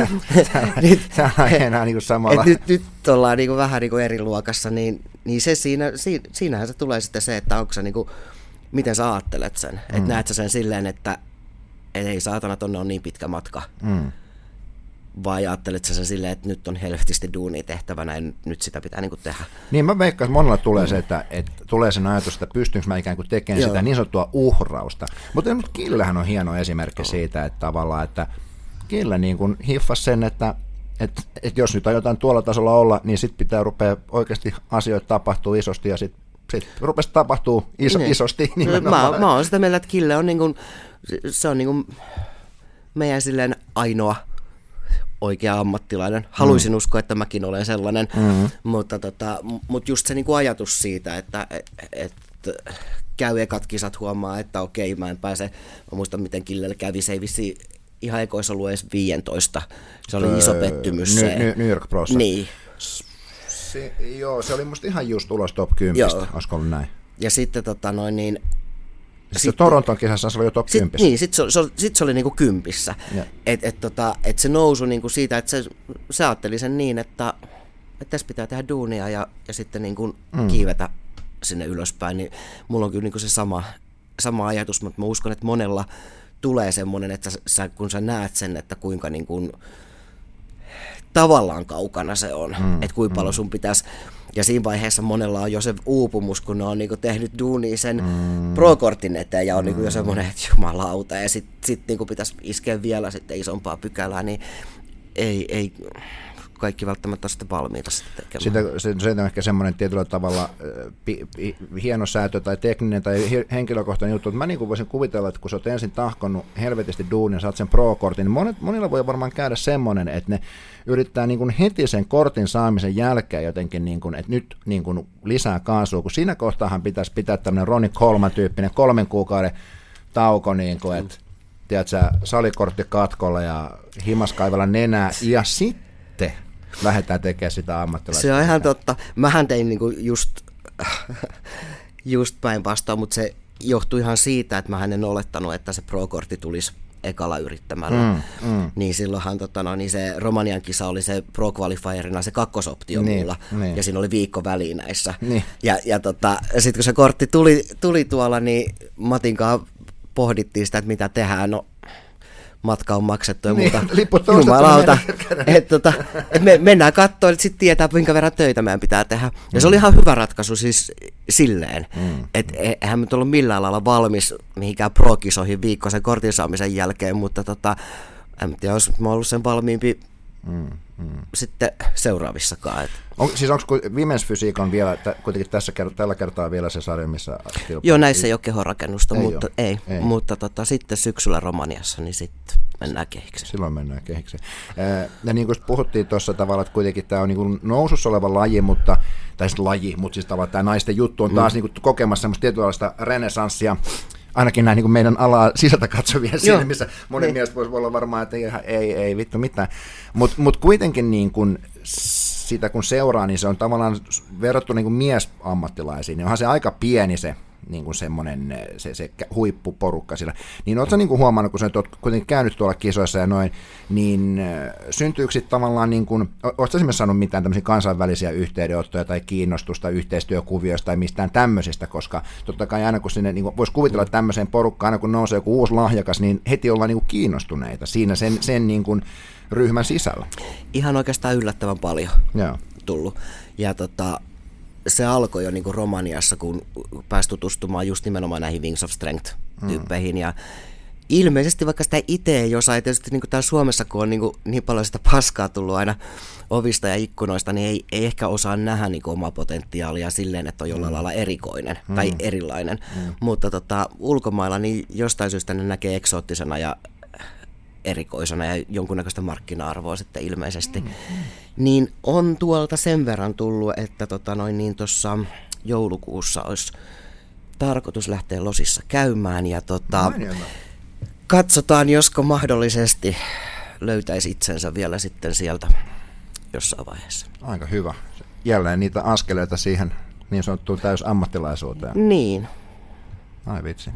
Tämä on enää niin kuin samalla. Nyt ollaan niin kuin vähän niin kuin eri luokassa, niin se siinähän se tulee sitten se, että onko se niin kuin, miten sä ajattelet sen. Että näet sä sen silleen, että ei saatana, tonne on niin pitkä matka. Vai ajattelet sä sen silleen, että nyt on helvetisti duunia tehtävänä ja nyt sitä pitää niin kuin tehdä. Niin mä veikkaan, että monella tulee se, että tulee sen ajatus, että pystynkö mä ikään kuin tekemään sitä niin sanottua uhrausta. Mutta nyt Killehän on hieno esimerkki siitä, että tavallaan, että Kille niin kuin hiffasi sen, että jos nyt aiotaan tuolla tasolla olla, niin sitten pitää rupea oikeasti asioita tapahtuu isosti ja sitten rupesi tapahtuu isosti. Mä oon sitä mieltä, että Kille on niin kuin, se on niin kuin meidän silleen ainoa oikea ammattilainen. Haluaisin uskoa, että mäkin olen sellainen, mutta just se niinku ajatus siitä, että käy ekat kisat, huomaa, että okei, mä en pääse. Mä muistan, miten Killelle kävi, se ei vissiin ihan ekoissa ollut edes 15. Se oli iso pettymys. New York Prossa. Niin. Se oli musta ihan just ulos top 10, olisiko ollut näin. Ja sitten sitten Toronton kisassa se oli jo top 10. Niin, sitten se oli niinku 10. Et se nousu niinku siitä, että se ajatteli sen niin, että tässä pitää tehdä duunia ja sitten niinku kiivetä sinne ylöspäin. Niin mulla on kyllä niinku se sama ajatus, mutta mä uskon, että monella tulee semmoinen, että kun sä näet sen, että kuinka niinku tavallaan kaukana se on, että kuinka paljon sun pitäisi. Ja siinä vaiheessa monella on jo se uupumus, kun ne on niinku tehnyt duunia sen pro-kortin eteen ja on niinku jo semmoinen, että jumalauta, ja sit niinku pitäisi iskeä vielä sitten isompaa pykälää, niin ei kaikki välttämättä ole sitten valmiita sitten tekemään. Se on ehkä semmoinen tietyllä tavalla hieno säätö tai tekninen tai henkilökohtainen juttu, että mä niin kuin voisin kuvitella, että kun sä oot ensin tahkonnut helvetisti duunia, saat sen pro-kortin, niin monilla voi varmaan käydä semmoinen, että ne yrittää niin kuin heti sen kortin saamisen jälkeen jotenkin, niin kuin, että nyt niin kuin lisää kaasua, kun siinä kohtaahan pitäisi pitää tämmöinen Ronnie Coleman-tyyppinen 3 kuukauden tauko, niin kuin, että tiedät sä, salikortti katkolla ja himas kaivella nenää, ja sitten lähdetään tekemään sitä ammattilaista. Se on ihan totta. Mähän tein niinku just päinvastoin, mutta se johtui ihan siitä, että mä en olettanut, että se pro-kortti tulisi ekalla yrittämällä. Niin silloinhan niin se Romanian kisa oli se pro-qualifierina se kakkosoptio mulla, ja siinä oli viikko väliin näissä. Niin. Ja sitten kun se kortti tuli tuolla, niin Matinkaan pohdittiin sitä, että mitä tehdään. No, matka on maksettu ja muuta. Jumalauta. Että me mennään katsomaan, että sitten tietää, kuinka verran töitä meidän pitää tehdä. Ja se oli ihan hyvä ratkaisu siis silleen, että eihän nyt ollut millään lailla valmis mihinkään pro-kisoihin viikko sen kortin saamisen jälkeen, mutta en tiedä, olisi mä ollut sen valmiimpi sitten seuraavissakaan. Siis onko Women's Physique on vielä, kuitenkin tällä kertaa vielä se sarja, missä kilpailu? Joo, näissä ei ole kehorakennusta, ei. Mutta sitten syksyllä Romaniassa, niin sitten mennään kehikseen. Silloin mennään kehikseen. Ja niin kuin puhuttiin tuossa tavalla, että kuitenkin tämä on niin kuin nousussa oleva laji, mutta siis tavallaan tämä naisten juttu on taas niin kuin kokemassa semmoista tietynlaista renesanssia, ainakin näin niin kuin meidän alaa sisältä katsovien silmissä. Monen mielestä voisi olla varmaan, että ei vittu mitään. Mutta kuitenkin niin kuin sitä kun seuraa, niin se on tavallaan verrattuna niin kuin miesammattilaisiin, niin onhan se aika pieni se niin kuin semmoinen se huippuporukka sillä. Niin ootko niin kuin huomannut, kun sä oot kuitenkin käynyt tuolla kisoissa ja noin, niin syntyykö sitten tavallaan, niin kuin, ootko esimerkiksi saanut mitään tämmöisiä kansainvälisiä yhteydenottoja tai kiinnostusta yhteistyökuvioista tai mistään tämmöisistä, koska totta kai aina kun sinne, niin kuin voisi kuvitella tämmöiseen porukkaan, aina kun nousee joku uusi lahjakas, niin heti ollaan niin kuin kiinnostuneita siinä sen niin kuin ryhmän sisällä. Ihan oikeastaan yllättävän paljon tullut. Ja se alkoi jo niin kuin Romaniassa, kun pääsi tutustumaan just nimenomaan näihin Wings of Strength-tyyppeihin. Ja ilmeisesti, vaikka sitä itse ei osaa, tietysti niin kuin täällä Suomessa, kun on niin paljon sitä paskaa tullut aina ovista ja ikkunoista, niin ei ehkä osaa nähdä niin kuin omaa potentiaalia silleen, että on jollain lailla erikoinen tai erilainen. Mutta ulkomailla niin jostain syystä ne näkee eksoottisena ja erikoisena ja jonkunnäköistä markkina-arvoa sitten ilmeisesti. Niin on tuolta sen verran tullut, että tuossa joulukuussa olisi tarkoitus lähteä Losissa käymään ja katsotaan, josko mahdollisesti löytäisi itsensä vielä sitten sieltä jossain vaiheessa. Aika hyvä. Jälleen niitä askeleita siihen niin sanottuun täysammattilaisuuteen. Niin. Ai vitsi.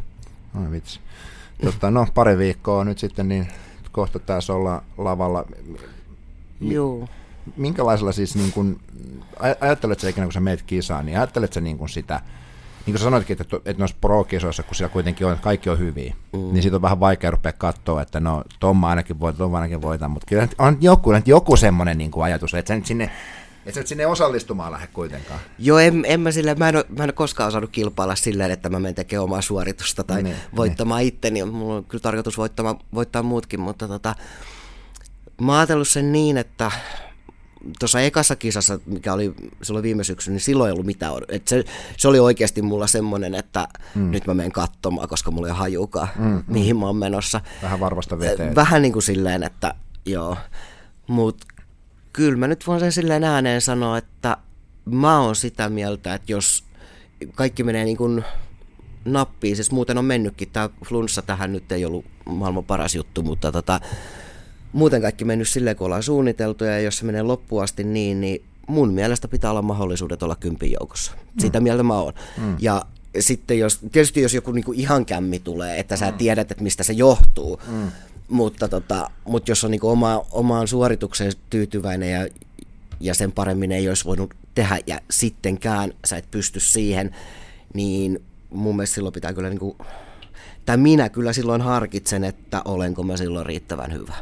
No pari viikkoa nyt sitten, niin kohta taisi olla lavalla. Joo. Minkälaisella siis, niin kun, ajattelet sä ikinä, kun sä meet kisaan, niin ajattelet sä niin kun sitä, niin kuin sä sanoitkin, että noissa pro-kisoissa, kun siellä kuitenkin on, kaikki on hyviä, niin siitä on vähän vaikea rupea katsoa, että no, Tomma ainakin voitan, mutta kyllä on joku semmoinen niin kuin ajatus, että sä nyt sinne osallistumaan lähde kuitenkaan. Joo, mä en ole koskaan osannut kilpailla silleen, että mä menen tekemään omaa suoritusta tai voittamaan itteni. Mulla on kyllä tarkoitus voittaa muutkin, mutta mä oon ajatellut sen niin, että tuossa ekassa kisassa, mikä oli silloin viime syksy, niin silloin ei ollut mitään. Se oli oikeasti mulla semmoinen, että nyt mä menen katsomaan, koska mulla ei ole hajukaan, mihin mä oon menossa. Vähän varvasta veteen. Vähän niin kuin silleen, että joo. Mutta kyllä mä nyt voin sen silleen ääneen sanoa, että mä oon sitä mieltä, että jos kaikki menee niin kuin nappiin, siis muuten on mennytkin, tämä flunssa tähän nyt ei ollut maailman paras juttu, mutta muuten kaikki mennyt silleen, kun ollaan suunniteltu, ja jos se menee loppuun asti niin mun mielestä pitää olla mahdollisuudet olla 10 joukossa. Sitä mieltä mä oon. Ja sitten tietysti jos joku niinku ihan kämmi tulee, että sä tiedät, että mistä se johtuu, mutta jos on niinku omaan suoritukseen tyytyväinen ja sen paremmin ei olisi voinut tehdä, ja sittenkään sä et pysty siihen, niin mun mielestä silloin pitää kyllä niinku, tai minä kyllä silloin harkitsen, että olenko mä silloin riittävän hyvä.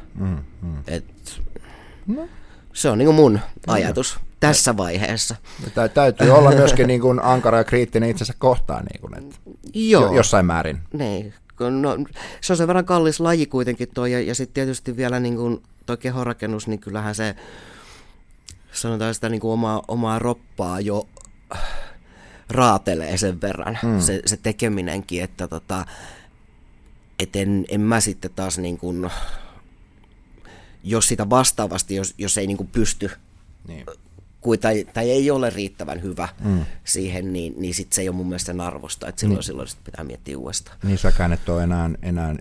Se on niin kuin mun ajatus tässä vaiheessa. Täytyy olla myöskin niin kuin ankara ja kriittinen itsensä kohtaan, niin kuin, että jossain määrin. Niin. No, se on sen verran kallis laji kuitenkin tuo, ja sitten tietysti vielä niin kuin tuo kehorakennus, niin kyllähän se, sanotaan sitä niin kuin omaa roppaa jo raatelee sen verran, se tekeminenkin, että en mä sitten taas niin kuin, jos sitä vastaavasti, jos ei niin kuin pysty, niin. Tai ei ole riittävän hyvä siihen, niin sit se ei ole mun mielestä sen arvosta, että silloin sit pitää miettiä uudestaan. Niin säkään et ole enää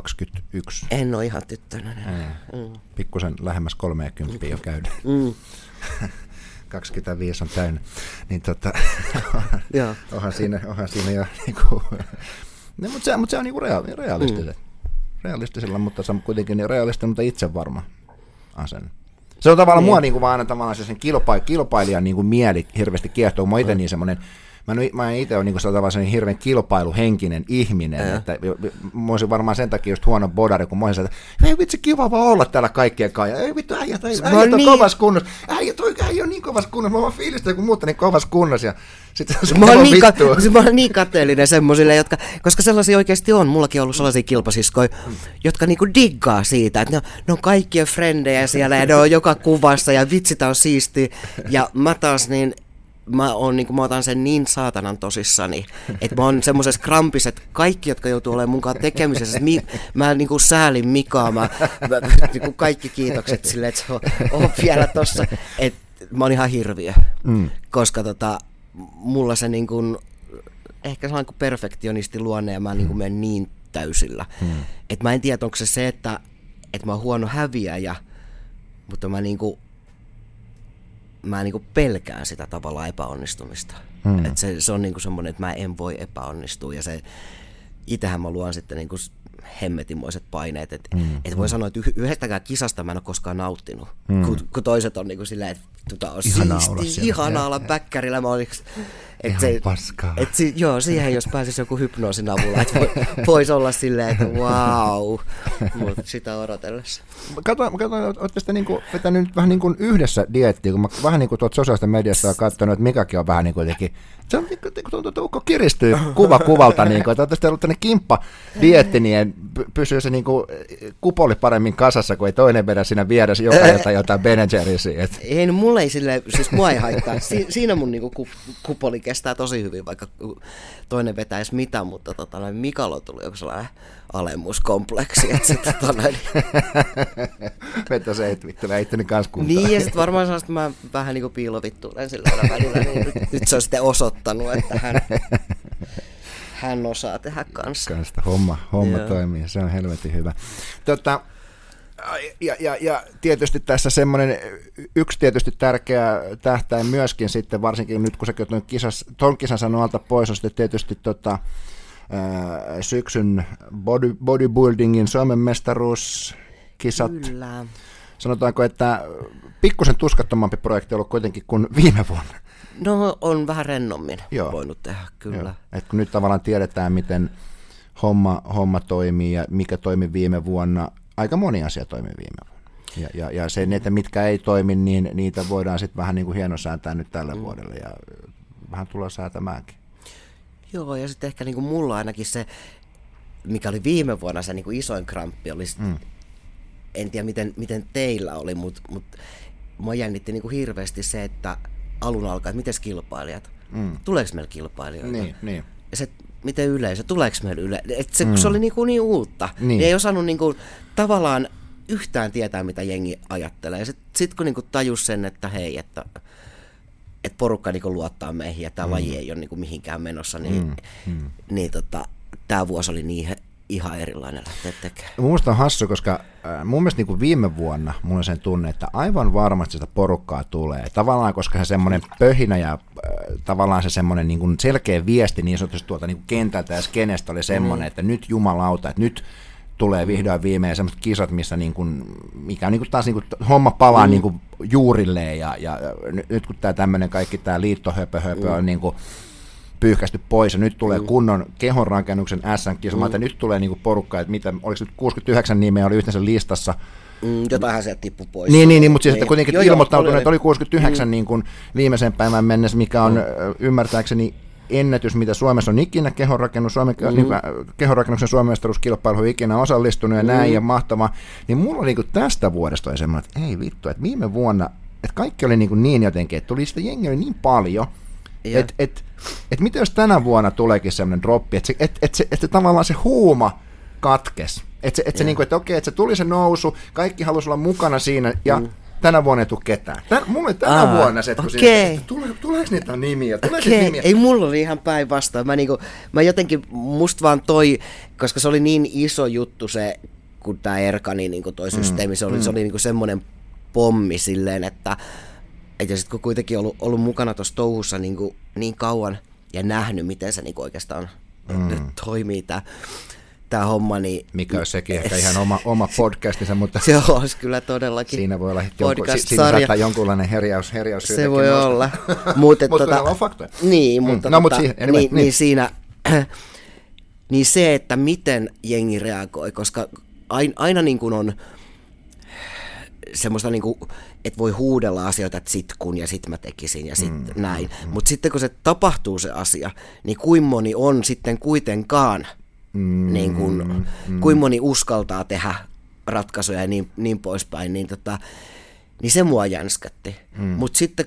21. En ole ihan tyttönä. Pikkusen lähemmäs 30 jo käydä. 25 on täynnä, niin onhan siinä jo niinku, no, mutta se on niinku realistisella, mutta se on kuitenkin niin realistinen, mutta itsevarma asenne. Se on tavallaan mua niinku vaan tavallaan sen kilpailijan niinku mieli hirveästi kiehtoo, mä itse niin semmoinen. Mä itse olen niin tavallaan hirveän kilpailuhenkinen ihminen, että mä olisin varmaan sen takia just huono bodari, kun mä olisin, että ei vitsi, kiva vaan olla täällä kaikkien kanssa, ei vittu, äijät on niin kovassa kunnossa, äijät on niin kovassa kunnossa, mä vaan fiilistä, kun muut on niin kovassa kunnossa, ja sitten mä olen niin kateellinen semmoisille, koska sellaisia oikeasti on, mullakin on ollut sellaisia kilpasiskoja, jotka niinku diggaa siitä, että ne on kaikkien frendejä siellä, ja ne on joka kuvassa, ja vitsi, tää on siistiä, ja mä taas niin, mä otan sen niin saatanan tosissani, että mä oon semmoisessa krampissa, että kaikki, jotka joutuu olemaan mukaan tekemisessä, mä niinku säälin Mikaa, mä niinku kaikki kiitokset silleen, että se on vielä tossa, että mä oon ihan hirviö, koska mulla se niinku, ehkä sellainen kuin perfektionisti luonne ja mä niinku menen niin täysillä, että mä en tiedä, onko se, että mä oon huono häviäjä, mutta mä niinku pelkään sitä tavallaan epäonnistumista. Et se on niinku semmoinen, että mä en voi epäonnistua ja itsehän mä luon sitten niinku hemmetimoiset paineet. Et voi sanoa, että yhdestäkään kisasta mä en ole koskaan nauttinut, kun toiset on niinku silleen, että on siistiä, ihanaa olla bäkkärillä. Joo, siihen jos pääsisi joku hypnoosin avulla, että voisi olla silleen, että wow, mutta sitä odotellessa. Katsotaan, olette sitten niinku vetänyt vähän niin kuin yhdessä dieettiä, kun mä vähän niin kuin tuolta sosiaalista mediasta olen katsonut, että Mikakin on vähän niin kuin jotenkin, se on ukko kiristyy kuvalta, niin kuin, että olette ollut tämmöinen kimppa-dieetti, niin pysyy se niin kuin kupoli paremmin kasassa, kun ei toinen vedä siinä vieressä jotain Ben & Jerry'siä. Ei, no mulle ei silleen, siis mua ei haittaa. Siinä mun niinku kupoli kestää tosi hyvin, vaikka toinen vetäisi mitä, mutta Mikalla tuli joku sellainen alemmuuskompleksi, että se Vetä se, että vittu, mä itteni kanssa kuntaan. Niin, ja sitten varmaan sellaista, mä vähän niinku piilovittuulen sillä välillä, niin nyt se on sitten osoittanut, että hän osaa tehdä kanssa. Homma toimii, se on helvetin hyvä. Ja tietysti tässä semmoinen yksi tietysti tärkeä tähtäin myöskin sitten, varsinkin nyt kun säkin olet tuon kisan saanut alta pois, on sitten tietysti syksyn bodybuildingin Suomen mestaruuskisat. Kyllä. Sanotaanko, että pikkusen tuskattomampi projekti on ollut kuitenkin kuin viime vuonna. No on vähän rennommin voinut tehdä, kyllä. Et kun nyt tavallaan tiedetään, miten homma toimii ja mikä toimi viime vuonna, aika moni asia toimii viime vuonna. Ja se, että mitkä ei toimi, niin niitä voidaan sitten vähän niin kuin hienosäätää nyt tällä vuodella ja vähän tullaan säätämäänkin. Joo, ja sitten ehkä niin kuin mulla ainakin se, mikä oli viime vuonna se niin kuin isoin kramppi, oli en tiedä miten teillä oli, mutta mua jännitti niin kuin hirveästi se, että alun alkaen, että miten kilpailijat, tuleeko meillä kilpailijoita? Niin. Ja se, miten yleisö, tuleeko meillä yleisö? Se oli niin uutta, niin ei osannut niin kuin, tavallaan yhtään tietää, mitä jengi ajattelee. Sitten kun niin kuin tajus sen, että hei, että porukka niin kuin luottaa meihin ja tämä laji ei ole niin kuin mihinkään menossa, niin tämä vuosi oli niin ihan erilainen lähteä tekemään. Mun mielestä on hassu, koska mun mielestä niin kuin viime vuonna mulla on sen tunne, että aivan varmasti sitä porukkaa tulee. Tavallaan, koska se semmoinen pöhinä ja tavallaan se semmoinen niin kuin selkeä viesti niin sanotusti tuolta niin kuin kentältä ja skenestä oli semmoinen, että nyt jumalauta, että nyt tulee vihdoin viimein semmoiset kisat, missä niin kuin, mikä on niin kuin taas niin kuin homma palaa niin kuin juurilleen ja nyt kun tämä tämmöinen kaikki tämä liittohöpö on niin kuin pyyhkästy pois ja nyt tulee kunnon kehonrakennuksen SN-kisa, että nyt tulee niin kuin porukka, että mitä, oliko nyt 69 nimeä oli yhteensä listassa. Jotainhan se tippui pois. Niin, mutta siis että kuitenkin ilmoittautuneet oli 69 niin kuin viimeisen päivän mennessä, mikä on ymmärtääkseni ennätys, mitä Suomessa on ikinä kehonrakennuksen Suomen mestaruuskilpailu ikinä osallistunut ja näin ja mahtavaa, niin mulla oli niin kuin tästä vuodesta oli semmoinen, että ei vittu, että viime vuonna, että kaikki oli niin jotenkin, että tuli sitä jengiä niin paljon, että mitä jos tänä vuonna tuleekin semmoinen droppi, että se tavallaan se huuma katkesi, että okei, että se tuli se nousu, kaikki halusi olla mukana siinä ja tänä vuonna ei tule ketään. Mulla oli tänä vuonna se, että tuleeko niitä nimiä? Ei, mulla oli ihan päinvastoin. Mä jotenkin, musta vaan koska se oli niin iso juttu se, kun tää Erkani toi systeemi, se oli niinku semmoinen pommi silleen, että Ja sitten kun kuitenkin ollut mukana tuossa touhussa niin kauan ja nähnyt, miten se niin oikeastaan toimii tämä homma. Niin, mikä olisi sekin ehkä ihan oma podcastinsa, mutta se olisi kyllä todellakin siinä voi olla siinä jonkunlainen herjaus se voi olla. Mutta on faktoja. Niin, mutta, niin siinä niin se, että miten jengi reagoi, koska aina niin kuin on semmoista, niin kuin, että voi huudella asioita, että sit kun ja sit mä tekisin ja sit näin. Mutta sitten kun se tapahtuu se asia, niin kuin moni on sitten kuitenkaan, niin kuin, kuin moni uskaltaa tehdä ratkaisuja ja niin poispäin, niin se mua jänskätti. Mutta sitten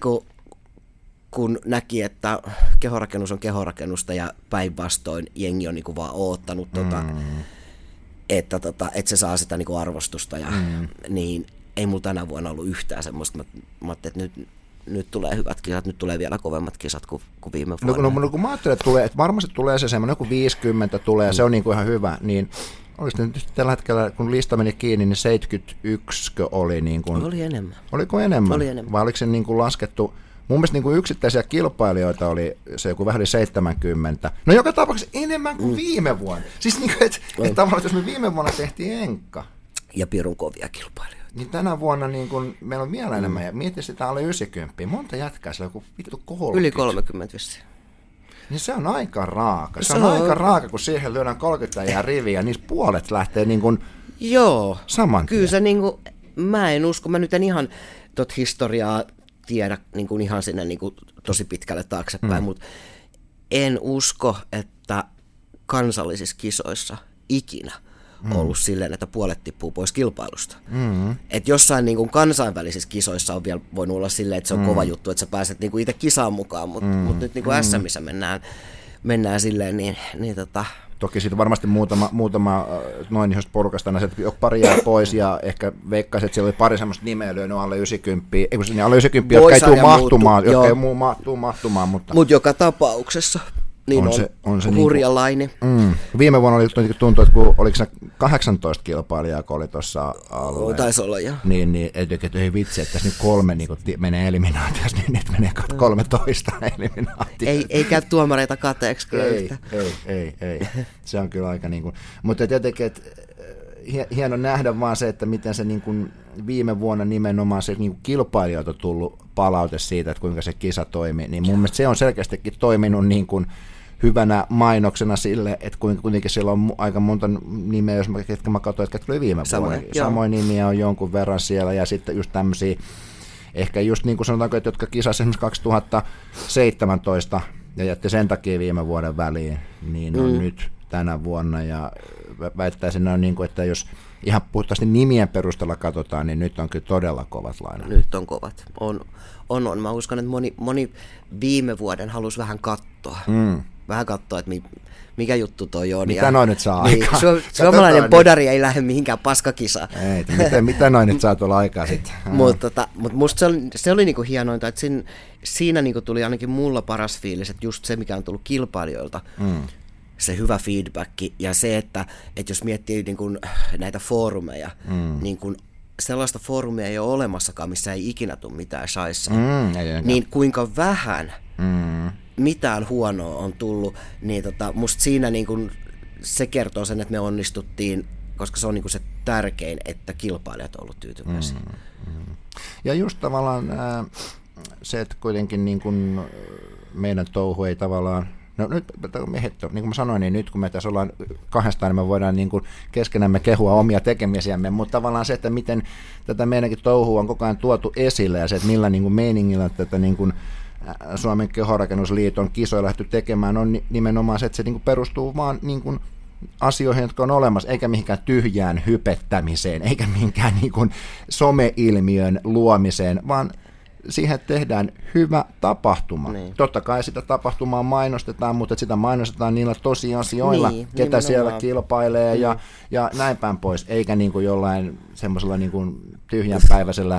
kun näki, että kehorakennus on kehorakennusta ja päinvastoin jengi on niinku vaan oottanut, että se saa sitä niinku arvostusta, niin ei mulla tänä vuonna ollut yhtään semmoista. Mä ajattelin, että nyt tulee hyvät kisat, nyt tulee vielä kovemmat kisat kuin viime vuonna. No kun mä ajattelen, että varmasti tulee se semmoinen, joku 50 tulee ja se on niinku ihan hyvä, niin oliko nyt tällä hetkellä, kun lista meni kiinni, niin 71 oli niin kuin... Oli enemmän. Oliko enemmän? Vai oliko se niin kuin laskettu... Mun mielestä niin kuin yksittäisiä kilpailijoita oli se joku vähän yli 70. No joka tapauksessa enemmän kuin viime vuonna. Siis niin kuin, että tavallaan, jos me viime vuonna tehtiin enkka. Ja pirun kovia kilpailijoita. Niin tänä vuonna niin kuin, meillä on vielä enemmän. Ja mieti sitä alle 90. Monta jätkää siellä joku 30. Yli 30 vissiin. Niin se on aika raaka. Se on aika raaka, kun siihen lyödään 30 jää riviä, ja niistä puolet lähtee niin kuin saman tien. Kyllä se niin kuin, mä en usko, mä nyt en ihan tot historiaa tiedä niin kuin ihan sinne niin kuin tosi pitkälle taaksepäin, mutta en usko, että kansallisissa kisoissa ikinä ollut silleen, että puolet tippuu pois kilpailusta. Että jossain niin kuin kansainvälisissä kisoissa on vielä voinut olla silleen, että se on kova juttu, että sä pääset niin kuin itse kisaan mukaan, mutta nyt niin kuin SMissä mennään silleen, niin Toki siitä varmasti muutama noin isosta porukasta, että pari jää pois ja ehkä veikkaisin, että siellä oli pari semmoista nimeä lyönyt alle 90, alle 90, jotka ei tule mahtumaan, mutta joka tapauksessa niin on se hurjalainen. Viime vuonna tuntui, että kun oliko se 18 kilpailijaa, kun oli tuossa alueella. Taisi olla, joo. Niin että ei vitsi, että tässä nyt 3 niin menee eliminaatiossa, niin nyt menee 13 eliminaatiossa. Ei käy tuomareita kateeksi kyllä ei. Se on kyllä aika niin kuin, mutta jotenkin, että hieno nähdä vaan se, että miten se niin kuin viime vuonna nimenomaan se niin kuin kilpailijoilta tullut palaute siitä, että kuinka se kisa toimii, niin mun mielestä se on selkeästikin toiminut niin kuin hyvänä mainoksena sille, että kuitenkin siellä on aika monta nimeä, jos mä katsoin, että tuli viime vuonna. Samoin nimiä on jonkun verran siellä, ja sitten just tämmöisiä, ehkä just niin kuin sanotaanko, että jotka kisasivat esimerkiksi 2017 ja jätti sen takia viime vuoden väliin, niin on nyt tänä vuonna, ja väittäisin, että jos ihan puhtaasti nimien perusteella katsotaan, niin nyt on kyllä todella kovat lainat. Nyt on kovat. On. Mä uskon, että moni viime vuoden halusi vähän katsoa. Vähän katsoa, että mikä juttu toi on. Mitä noin nyt saa aikaa? Suomalainen podari ei lähde mihinkään paskakisaan. Mitä noin nyt saa tuolla aikaa sitten? Mutta musta se oli niinku hienointa, että siinä niinku tuli ainakin mulla paras fiilis, että just se, mikä on tullut kilpailijoilta, se hyvä feedback ja se, että jos miettii niin kuin näitä foorumeja, niin kuin sellaista foorumia ei ole olemassakaan, missä ei ikinä tule mitään shaissa, niin kuinka vähän mitään huonoa on tullut, niin musta siinä niin kuin se kertoo sen, että me onnistuttiin, koska se on niin kuin se tärkein, että kilpailijat on ollut tyytyväisiä. Ja just tavallaan se, että kuitenkin niin kuin meidän touhu ei tavallaan, no nyt, niin kuin mä sanoin, niin nyt kun me tässä ollaan kahdestaan, niin me voidaan niin kuin keskenämme kehua omia tekemisiämme, mutta tavallaan se, että miten tätä meidänkin touhua on koko ajan tuotu esille ja se, että millä niin kuin meiningillä tätä niin kuin Suomen kehorakennusliiton kisoja lähty tekemään, on nimenomaan se, että se niin kuin perustuu vaan niin kuin asioihin, jotka on olemassa, eikä mihinkään tyhjään hypettämiseen, eikä mihinkään niin kuin some-ilmiön luomiseen, vaan siihen tehdään hyvä tapahtuma. Niin. Totta kai sitä tapahtumaa mainostetaan, mutta sitä mainostetaan niillä tosiasioilla, ketä siellä kilpailee ja näin päin pois, eikä niin kuin jollain semmoisella niin kuin tyhjänpäiväisellä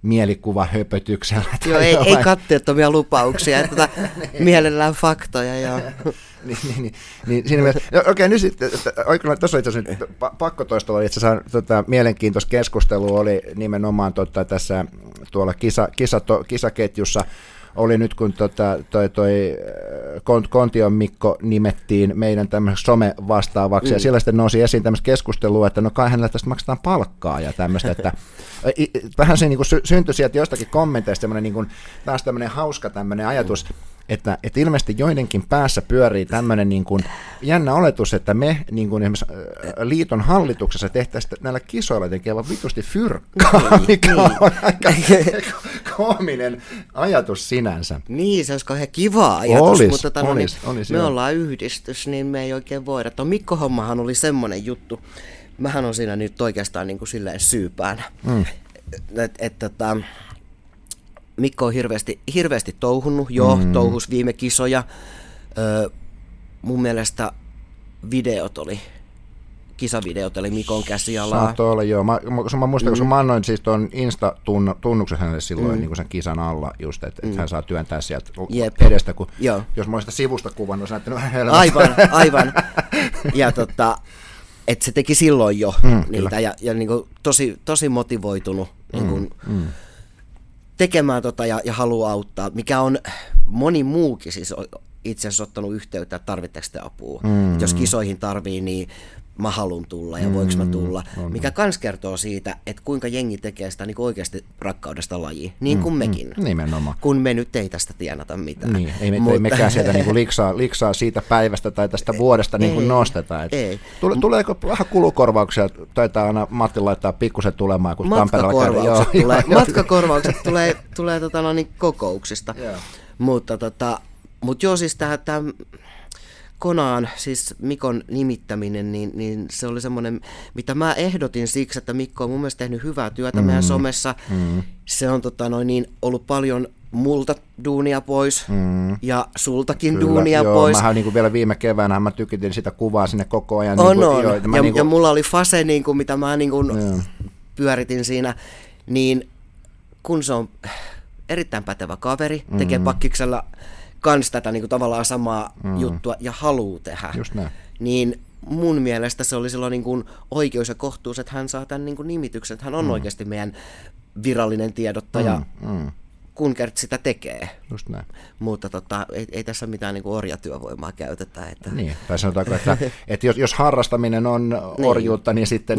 mielikuvahöpötyksellä. Joo, ei katteettomia lupauksia, että mielellään faktoja. Joo. niin siinä mielessä, okei, nyt sitten, oikein tuossa itse asiassa pakkotoistolla itse asiassa mielenkiintoista keskustelua oli nimenomaan tässä tuolla kisaketjussa, oli nyt kun toi Kontion Mikko nimettiin meidän tämmöiseksi somevastaavaksi, ja siellä sitten nousi esiin tämmöistä keskustelua, että no kai hänellä tästä maksetaan palkkaa ja tämmöistä, että vähän se niin kuin syntyi sieltä jostakin kommenteista semmoinen niin kuin, taas tämmöinen hauska tämmöinen ajatus, että ilmeisesti joidenkin päässä pyörii tämmöinen niin kuin jännä oletus, että me niin kuin esimerkiksi liiton hallituksessa tehtäisiin näillä kisoilla jotenkin vaan vitusti fyrkkaa, mikä on aika koominen ajatus sinänsä. Niin, se olisi kauhean kiva ajatus, mutta me ollaan yhdistys, niin me ei oikein voida. Tuo Mikko-hommahan oli semmoinen juttu, mähän on siinä nyt oikeastaan niin kuin silleen syypäänä, että Mikko on hirveästi touhunnut, touhus viime kisoja. Mun mielestä kisavideot oli Mikon käsialaa. Saattoi olla, joo. Mä muistan, koska mä annoin siis tuon Insta-tunnuksen hänelle silloin niin kuin sen kisan alla, just, että hän saa työntää sieltä edestä, kun jos mä olisin sitä sivusta kuvannut, se näyttänyt Aivan. Ja että se teki silloin jo niitä, ja niin kuin tosi motivoitunut niin kuin, tekemään ja haluaa auttaa, mikä on moni muukin siis itse asiassa ottanut yhteyttä, että tarvitteko te apua. Jos kisoihin tarvii, niin mä haluan tulla ja voiko mä tulla. Mikä kans kertoo siitä, että kuinka jengi tekee sitä niin oikeasti rakkaudesta lajiin, niin kuin mekin. Nimenomaan. Kun me nyt ei tästä tienata mitään. Niin, ei mekään sieltä niin kuin liksaa siitä päivästä tai tästä vuodesta niin kuin nosteta. Ei. Tuleeko vähän kulukorvauksia? Taitaa aina Matti laittaa pikkusen tulemaan, kun Tampereella käydään. Matkakorvaukset tulee kokouksista. Mutta joo, siis tämä Konaan, siis Mikon nimittäminen, niin se oli semmoinen, mitä mä ehdotin siksi, että Mikko on mun mielestä tehnyt hyvää työtä meidän somessa. Se on ollut paljon multa duunia pois ja sultakin duunia pois. Mähän niin vielä viime keväänä mä tykitin sitä kuvaa sinne koko ajan. Ja mulla oli fase, niin kuin, mitä mä niin kuin pyöritin siinä, niin kun se on erittäin pätevä kaveri, tekee pakkiksella kans tätä niin kuin tavallaan samaa juttua ja haluaa tehdä, niin mun mielestä se oli silloin niin kuin oikeus ja kohtuus, että hän saa tämän niin kuin nimityksen, että hän on oikeasti meidän virallinen tiedottaja, kun Kert sitä tekee. Just näin. Mutta ei tässä mitään niin kuin orjatyövoimaa käytetä. Että. Niin, tai sanotaanko, että jos harrastaminen on orjuutta, niin sitten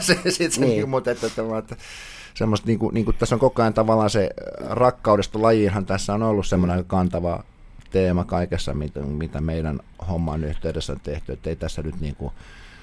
mutta että semmoista, niin kuin tässä on koko ajan tavallaan se rakkaudesta lajiinhan tässä on ollut semmoinen kantava teema kaikessa, mitä meidän homman yhteydessä on tehty, että ei tässä nyt niin kuin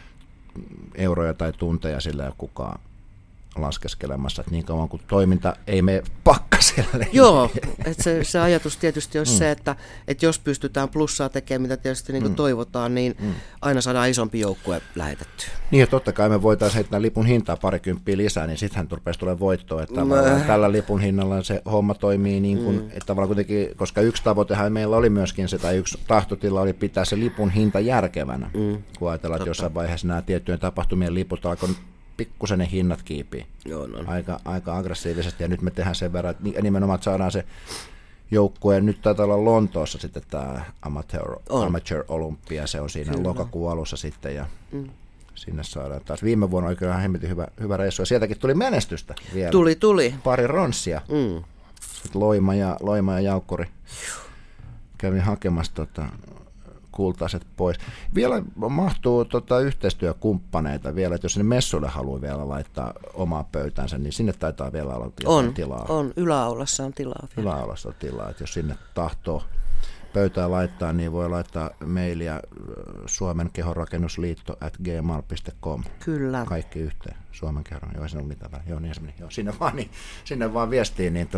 euroja tai tunteja sillä ei ole kukaan laskeskelemassa, että niin kauan kuin toiminta ei mene pakkaselle. Joo, että se ajatus tietysti olisi se, että jos pystytään plussaa tekemään, mitä tietysti niin kuin toivotaan, niin aina saadaan isompi joukkue lähetettyä. Niin ja totta kai me voitaisiin heittää lipun hintaa parikymppiä lisää, niin sittenhän rupesi tulemaan voittoa, että tällä lipun hinnalla se homma toimii niin kuin, että tavallaan kuitenkin, koska yksi tavoitehan meillä oli myöskin se, tai yksi tahtotila oli pitää se lipun hinta järkevänä, kun ajatellaan, että jossain vaiheessa nämä tiettyjen tapahtumien liput alkoi pikkusen ne hinnat kiipii. Joo, no. Aika aggressiivisesti, ja nyt me tehdään sen verran, että nimenomaan että saadaan se joukkue, nyt taitaa olla Lontoossa sitten tämä Amateur Olympia, se on siinä lokakuun alussa sitten, ja sinne saadaan taas. Viime vuonna oikein ihan hemmetin hyvä reissu, ja sieltäkin tuli menestystä vielä. Tuli. Pari ronssia. Sitten Loima ja Jaukkuri kävin hakemassa kultaiset pois. Vielä mahtuu yhteistyökumppaneita vielä, että jos sinne messuille haluaa vielä laittaa omaa pöytänsä, niin sinne taitaa vielä olla tilaa. On, yläaulassa on tilaa. Yläaulassa on tilaa, että jos sinne tahtoo pöytää laittaa, niin voi laittaa mailia Suomen kehonrakennusliitto@gmail.com. Kyllä. Kaikki yhteen. Suomen kehon, joo, ei siinä ole mitään väliä. Joo, niin sinne vaan viestiin, niin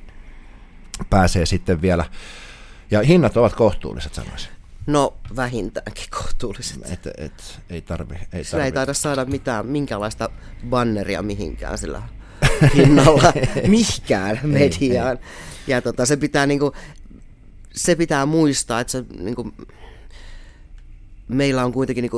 pääsee sitten vielä. Ja hinnat ovat kohtuulliset, sanoisin. No vähintäänkin kohtuulliset. Ei tarvi. Sillä ei taida saada minkäänlaista banneria mihinkään sillä hinnalla, mihkään mediaan. Ja se pitää muistaa, että meillä on kuitenkin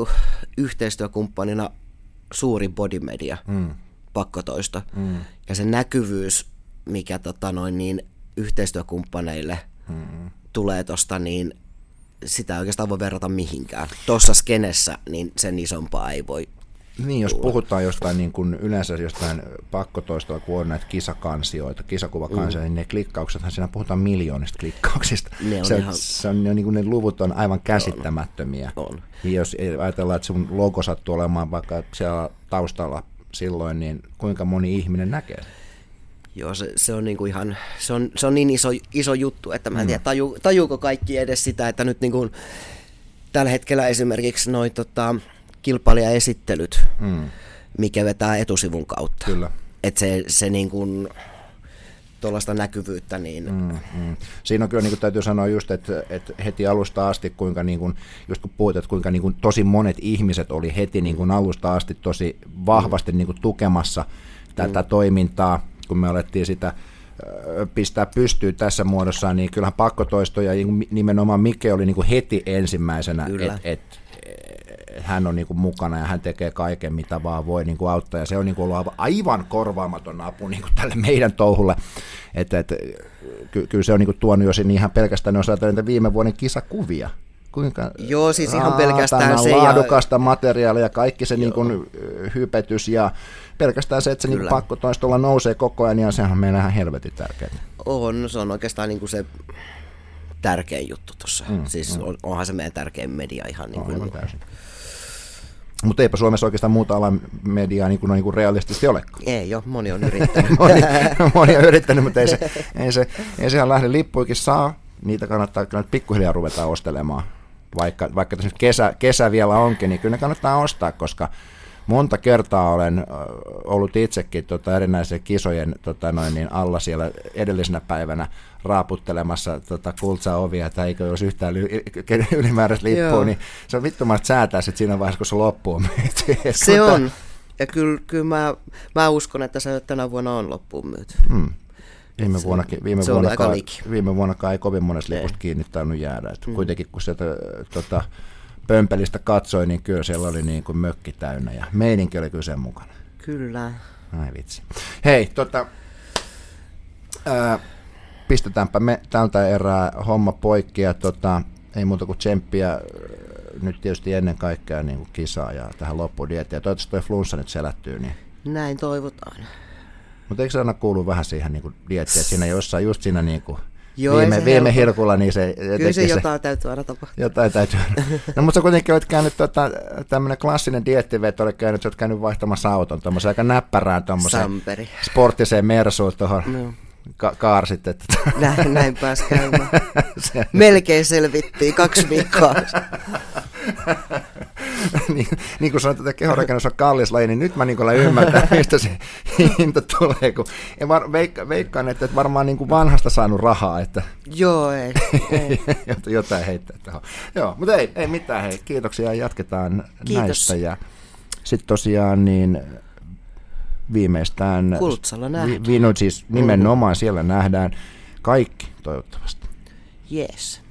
yhteistyökumppanina suuri bodymedia, pakkotoisto. Ja se näkyvyys mikä yhteistyökumppaneille tulee tosta, niin sitä ei oikeastaan voi verrata mihinkään. Tuossa skenessä niin sen isompaa ei voi. Niin, jos puhutaan jostain niin kuin yleensä jostain pakkotoistoa, kun on näitä kisakansioita, kisakuvakansioita, niin ne klikkauksethan, siinä puhutaan miljoonista klikkauksista. Ne luvut on aivan käsittämättömiä. On. Jos ajatellaan, että sun logo sattuu olemaan vaikka siellä taustalla silloin, niin kuinka moni ihminen näkee? Joo, se on niinku ihan, se on niin iso juttu, että mä en tiedä, tajuuko kaikki edes sitä, että nyt niinku tällä hetkellä esimerkiksi noi kilpailijaesittelyt, mikä vetää etusivun kautta. Kyllä. Että se niin kuin tuollaista näkyvyyttä. Niin Siinä on kyllä, niin kuin täytyy sanoa just, että heti alusta asti, kuinka niin kuin, just kun puhut, että kuinka niin kuin tosi monet ihmiset oli heti niin kuin alusta asti tosi vahvasti niin kuin tukemassa tätä toimintaa, kun me alettiin sitä pistää pystyyn tässä muodossa, niin kyllähän pakkotoisto ja nimenomaan Mike oli niin kuin heti ensimmäisenä, että hän on niin kuin mukana ja hän tekee kaiken, mitä vaan voi niin kuin auttaa, ja se on niin kuin ollut aivan korvaamaton apu niin kuin tälle meidän touhulle, että kyllä se on niin kuin tuonut jo sinne ihan pelkästään, jos ajatellaan viime vuoden kisakuvia. Kuinka joo, siis ihan pelkästään se laadukasta materiaalia ja kaikki se niin kuin hypetys ja pelkästään se, että se niin kuin pakkotoistolla nousee koko ajan, ja sehän on meillä ihan helvetin tärkeää. Se on oikeastaan niin kuin se tärkein juttu tuossa. Siis onhan se meidän tärkein media ihan niin kuin. Mutta eipä Suomessa oikeastaan muuta alan mediaa niin kuin realistisesti olekaan. Ei ole, moni on yrittänyt. moni on yrittänyt, mutta ei sehän lähde lippuikin saa. Niitä kannattaa kyllä pikkuhiljaa ruveta ostelemaan. Vaikka tässä nyt kesä vielä onkin, niin kyllä ne kannattaa ostaa, koska monta kertaa olen ollut itsekin erinäisen kisojen alla siellä edellisenä päivänä raaputtelemassa kultsa-ovia, tai eikö olisi yhtään ylimääräistä lippua, niin se on vittumaista säätää sitten siinä vaiheessa, kun se loppuun myyty. Se on, ja kyllä mä uskon, että se tänä vuonna on loppuun myyty. Viime vuonnakaan ei kovin monesta lipusta kiinni tainnut jäädä. Kuitenkin kun sieltä pömpelistä katsoi, niin kyllä siellä oli niin kuin mökki täynnä ja meininki oli kyllä sen mukana. Kyllä. Ai vitsi. Hei, pistetäänpä me tältä erää homma poikki ja ei muuta kuin tsemppiä nyt tietysti ennen kaikkea niin kuin kisaa ja tähän loppudieettiin. Ja toivottavasti toi flunssa nyt selättyy. Niin. Näin toivotaan. Mutta eikö se aina kuulu vähän siihen niin dieettiin, että siinä jossain just siinä niin kuin joo, viime hirkulla, niin se kyllä se jotain täytyy aina tapahtua. Jotain täytyy. No mutta sä kuitenkin olet käynyt tämmöinen klassinen diettiveto, olet käynyt vaihtamassa auton, tuommoisen aika näppärään tuommoiseen sporttiseen Mersuun tuohon kaarsit. Näin pääsi käymään. Melkein selvittiin 2 viikkoa. niin kuin sanoit, että kehorakennus on kallis laji, niin nyt mä niin ymmärtän, mistä se hinta tulee. Kun veikkaan, että et varmaan niin kuin vanhasta saanut rahaa. Että joo, ei. Jotain heittää tähän. Joo, mutta ei mitään. Hei, kiitoksia ja jatketaan näistä. Ja sitten tosiaan niin viimeistään Kultsalla nähdään. Siis nimenomaan siellä nähdään kaikki toivottavasti. Yes.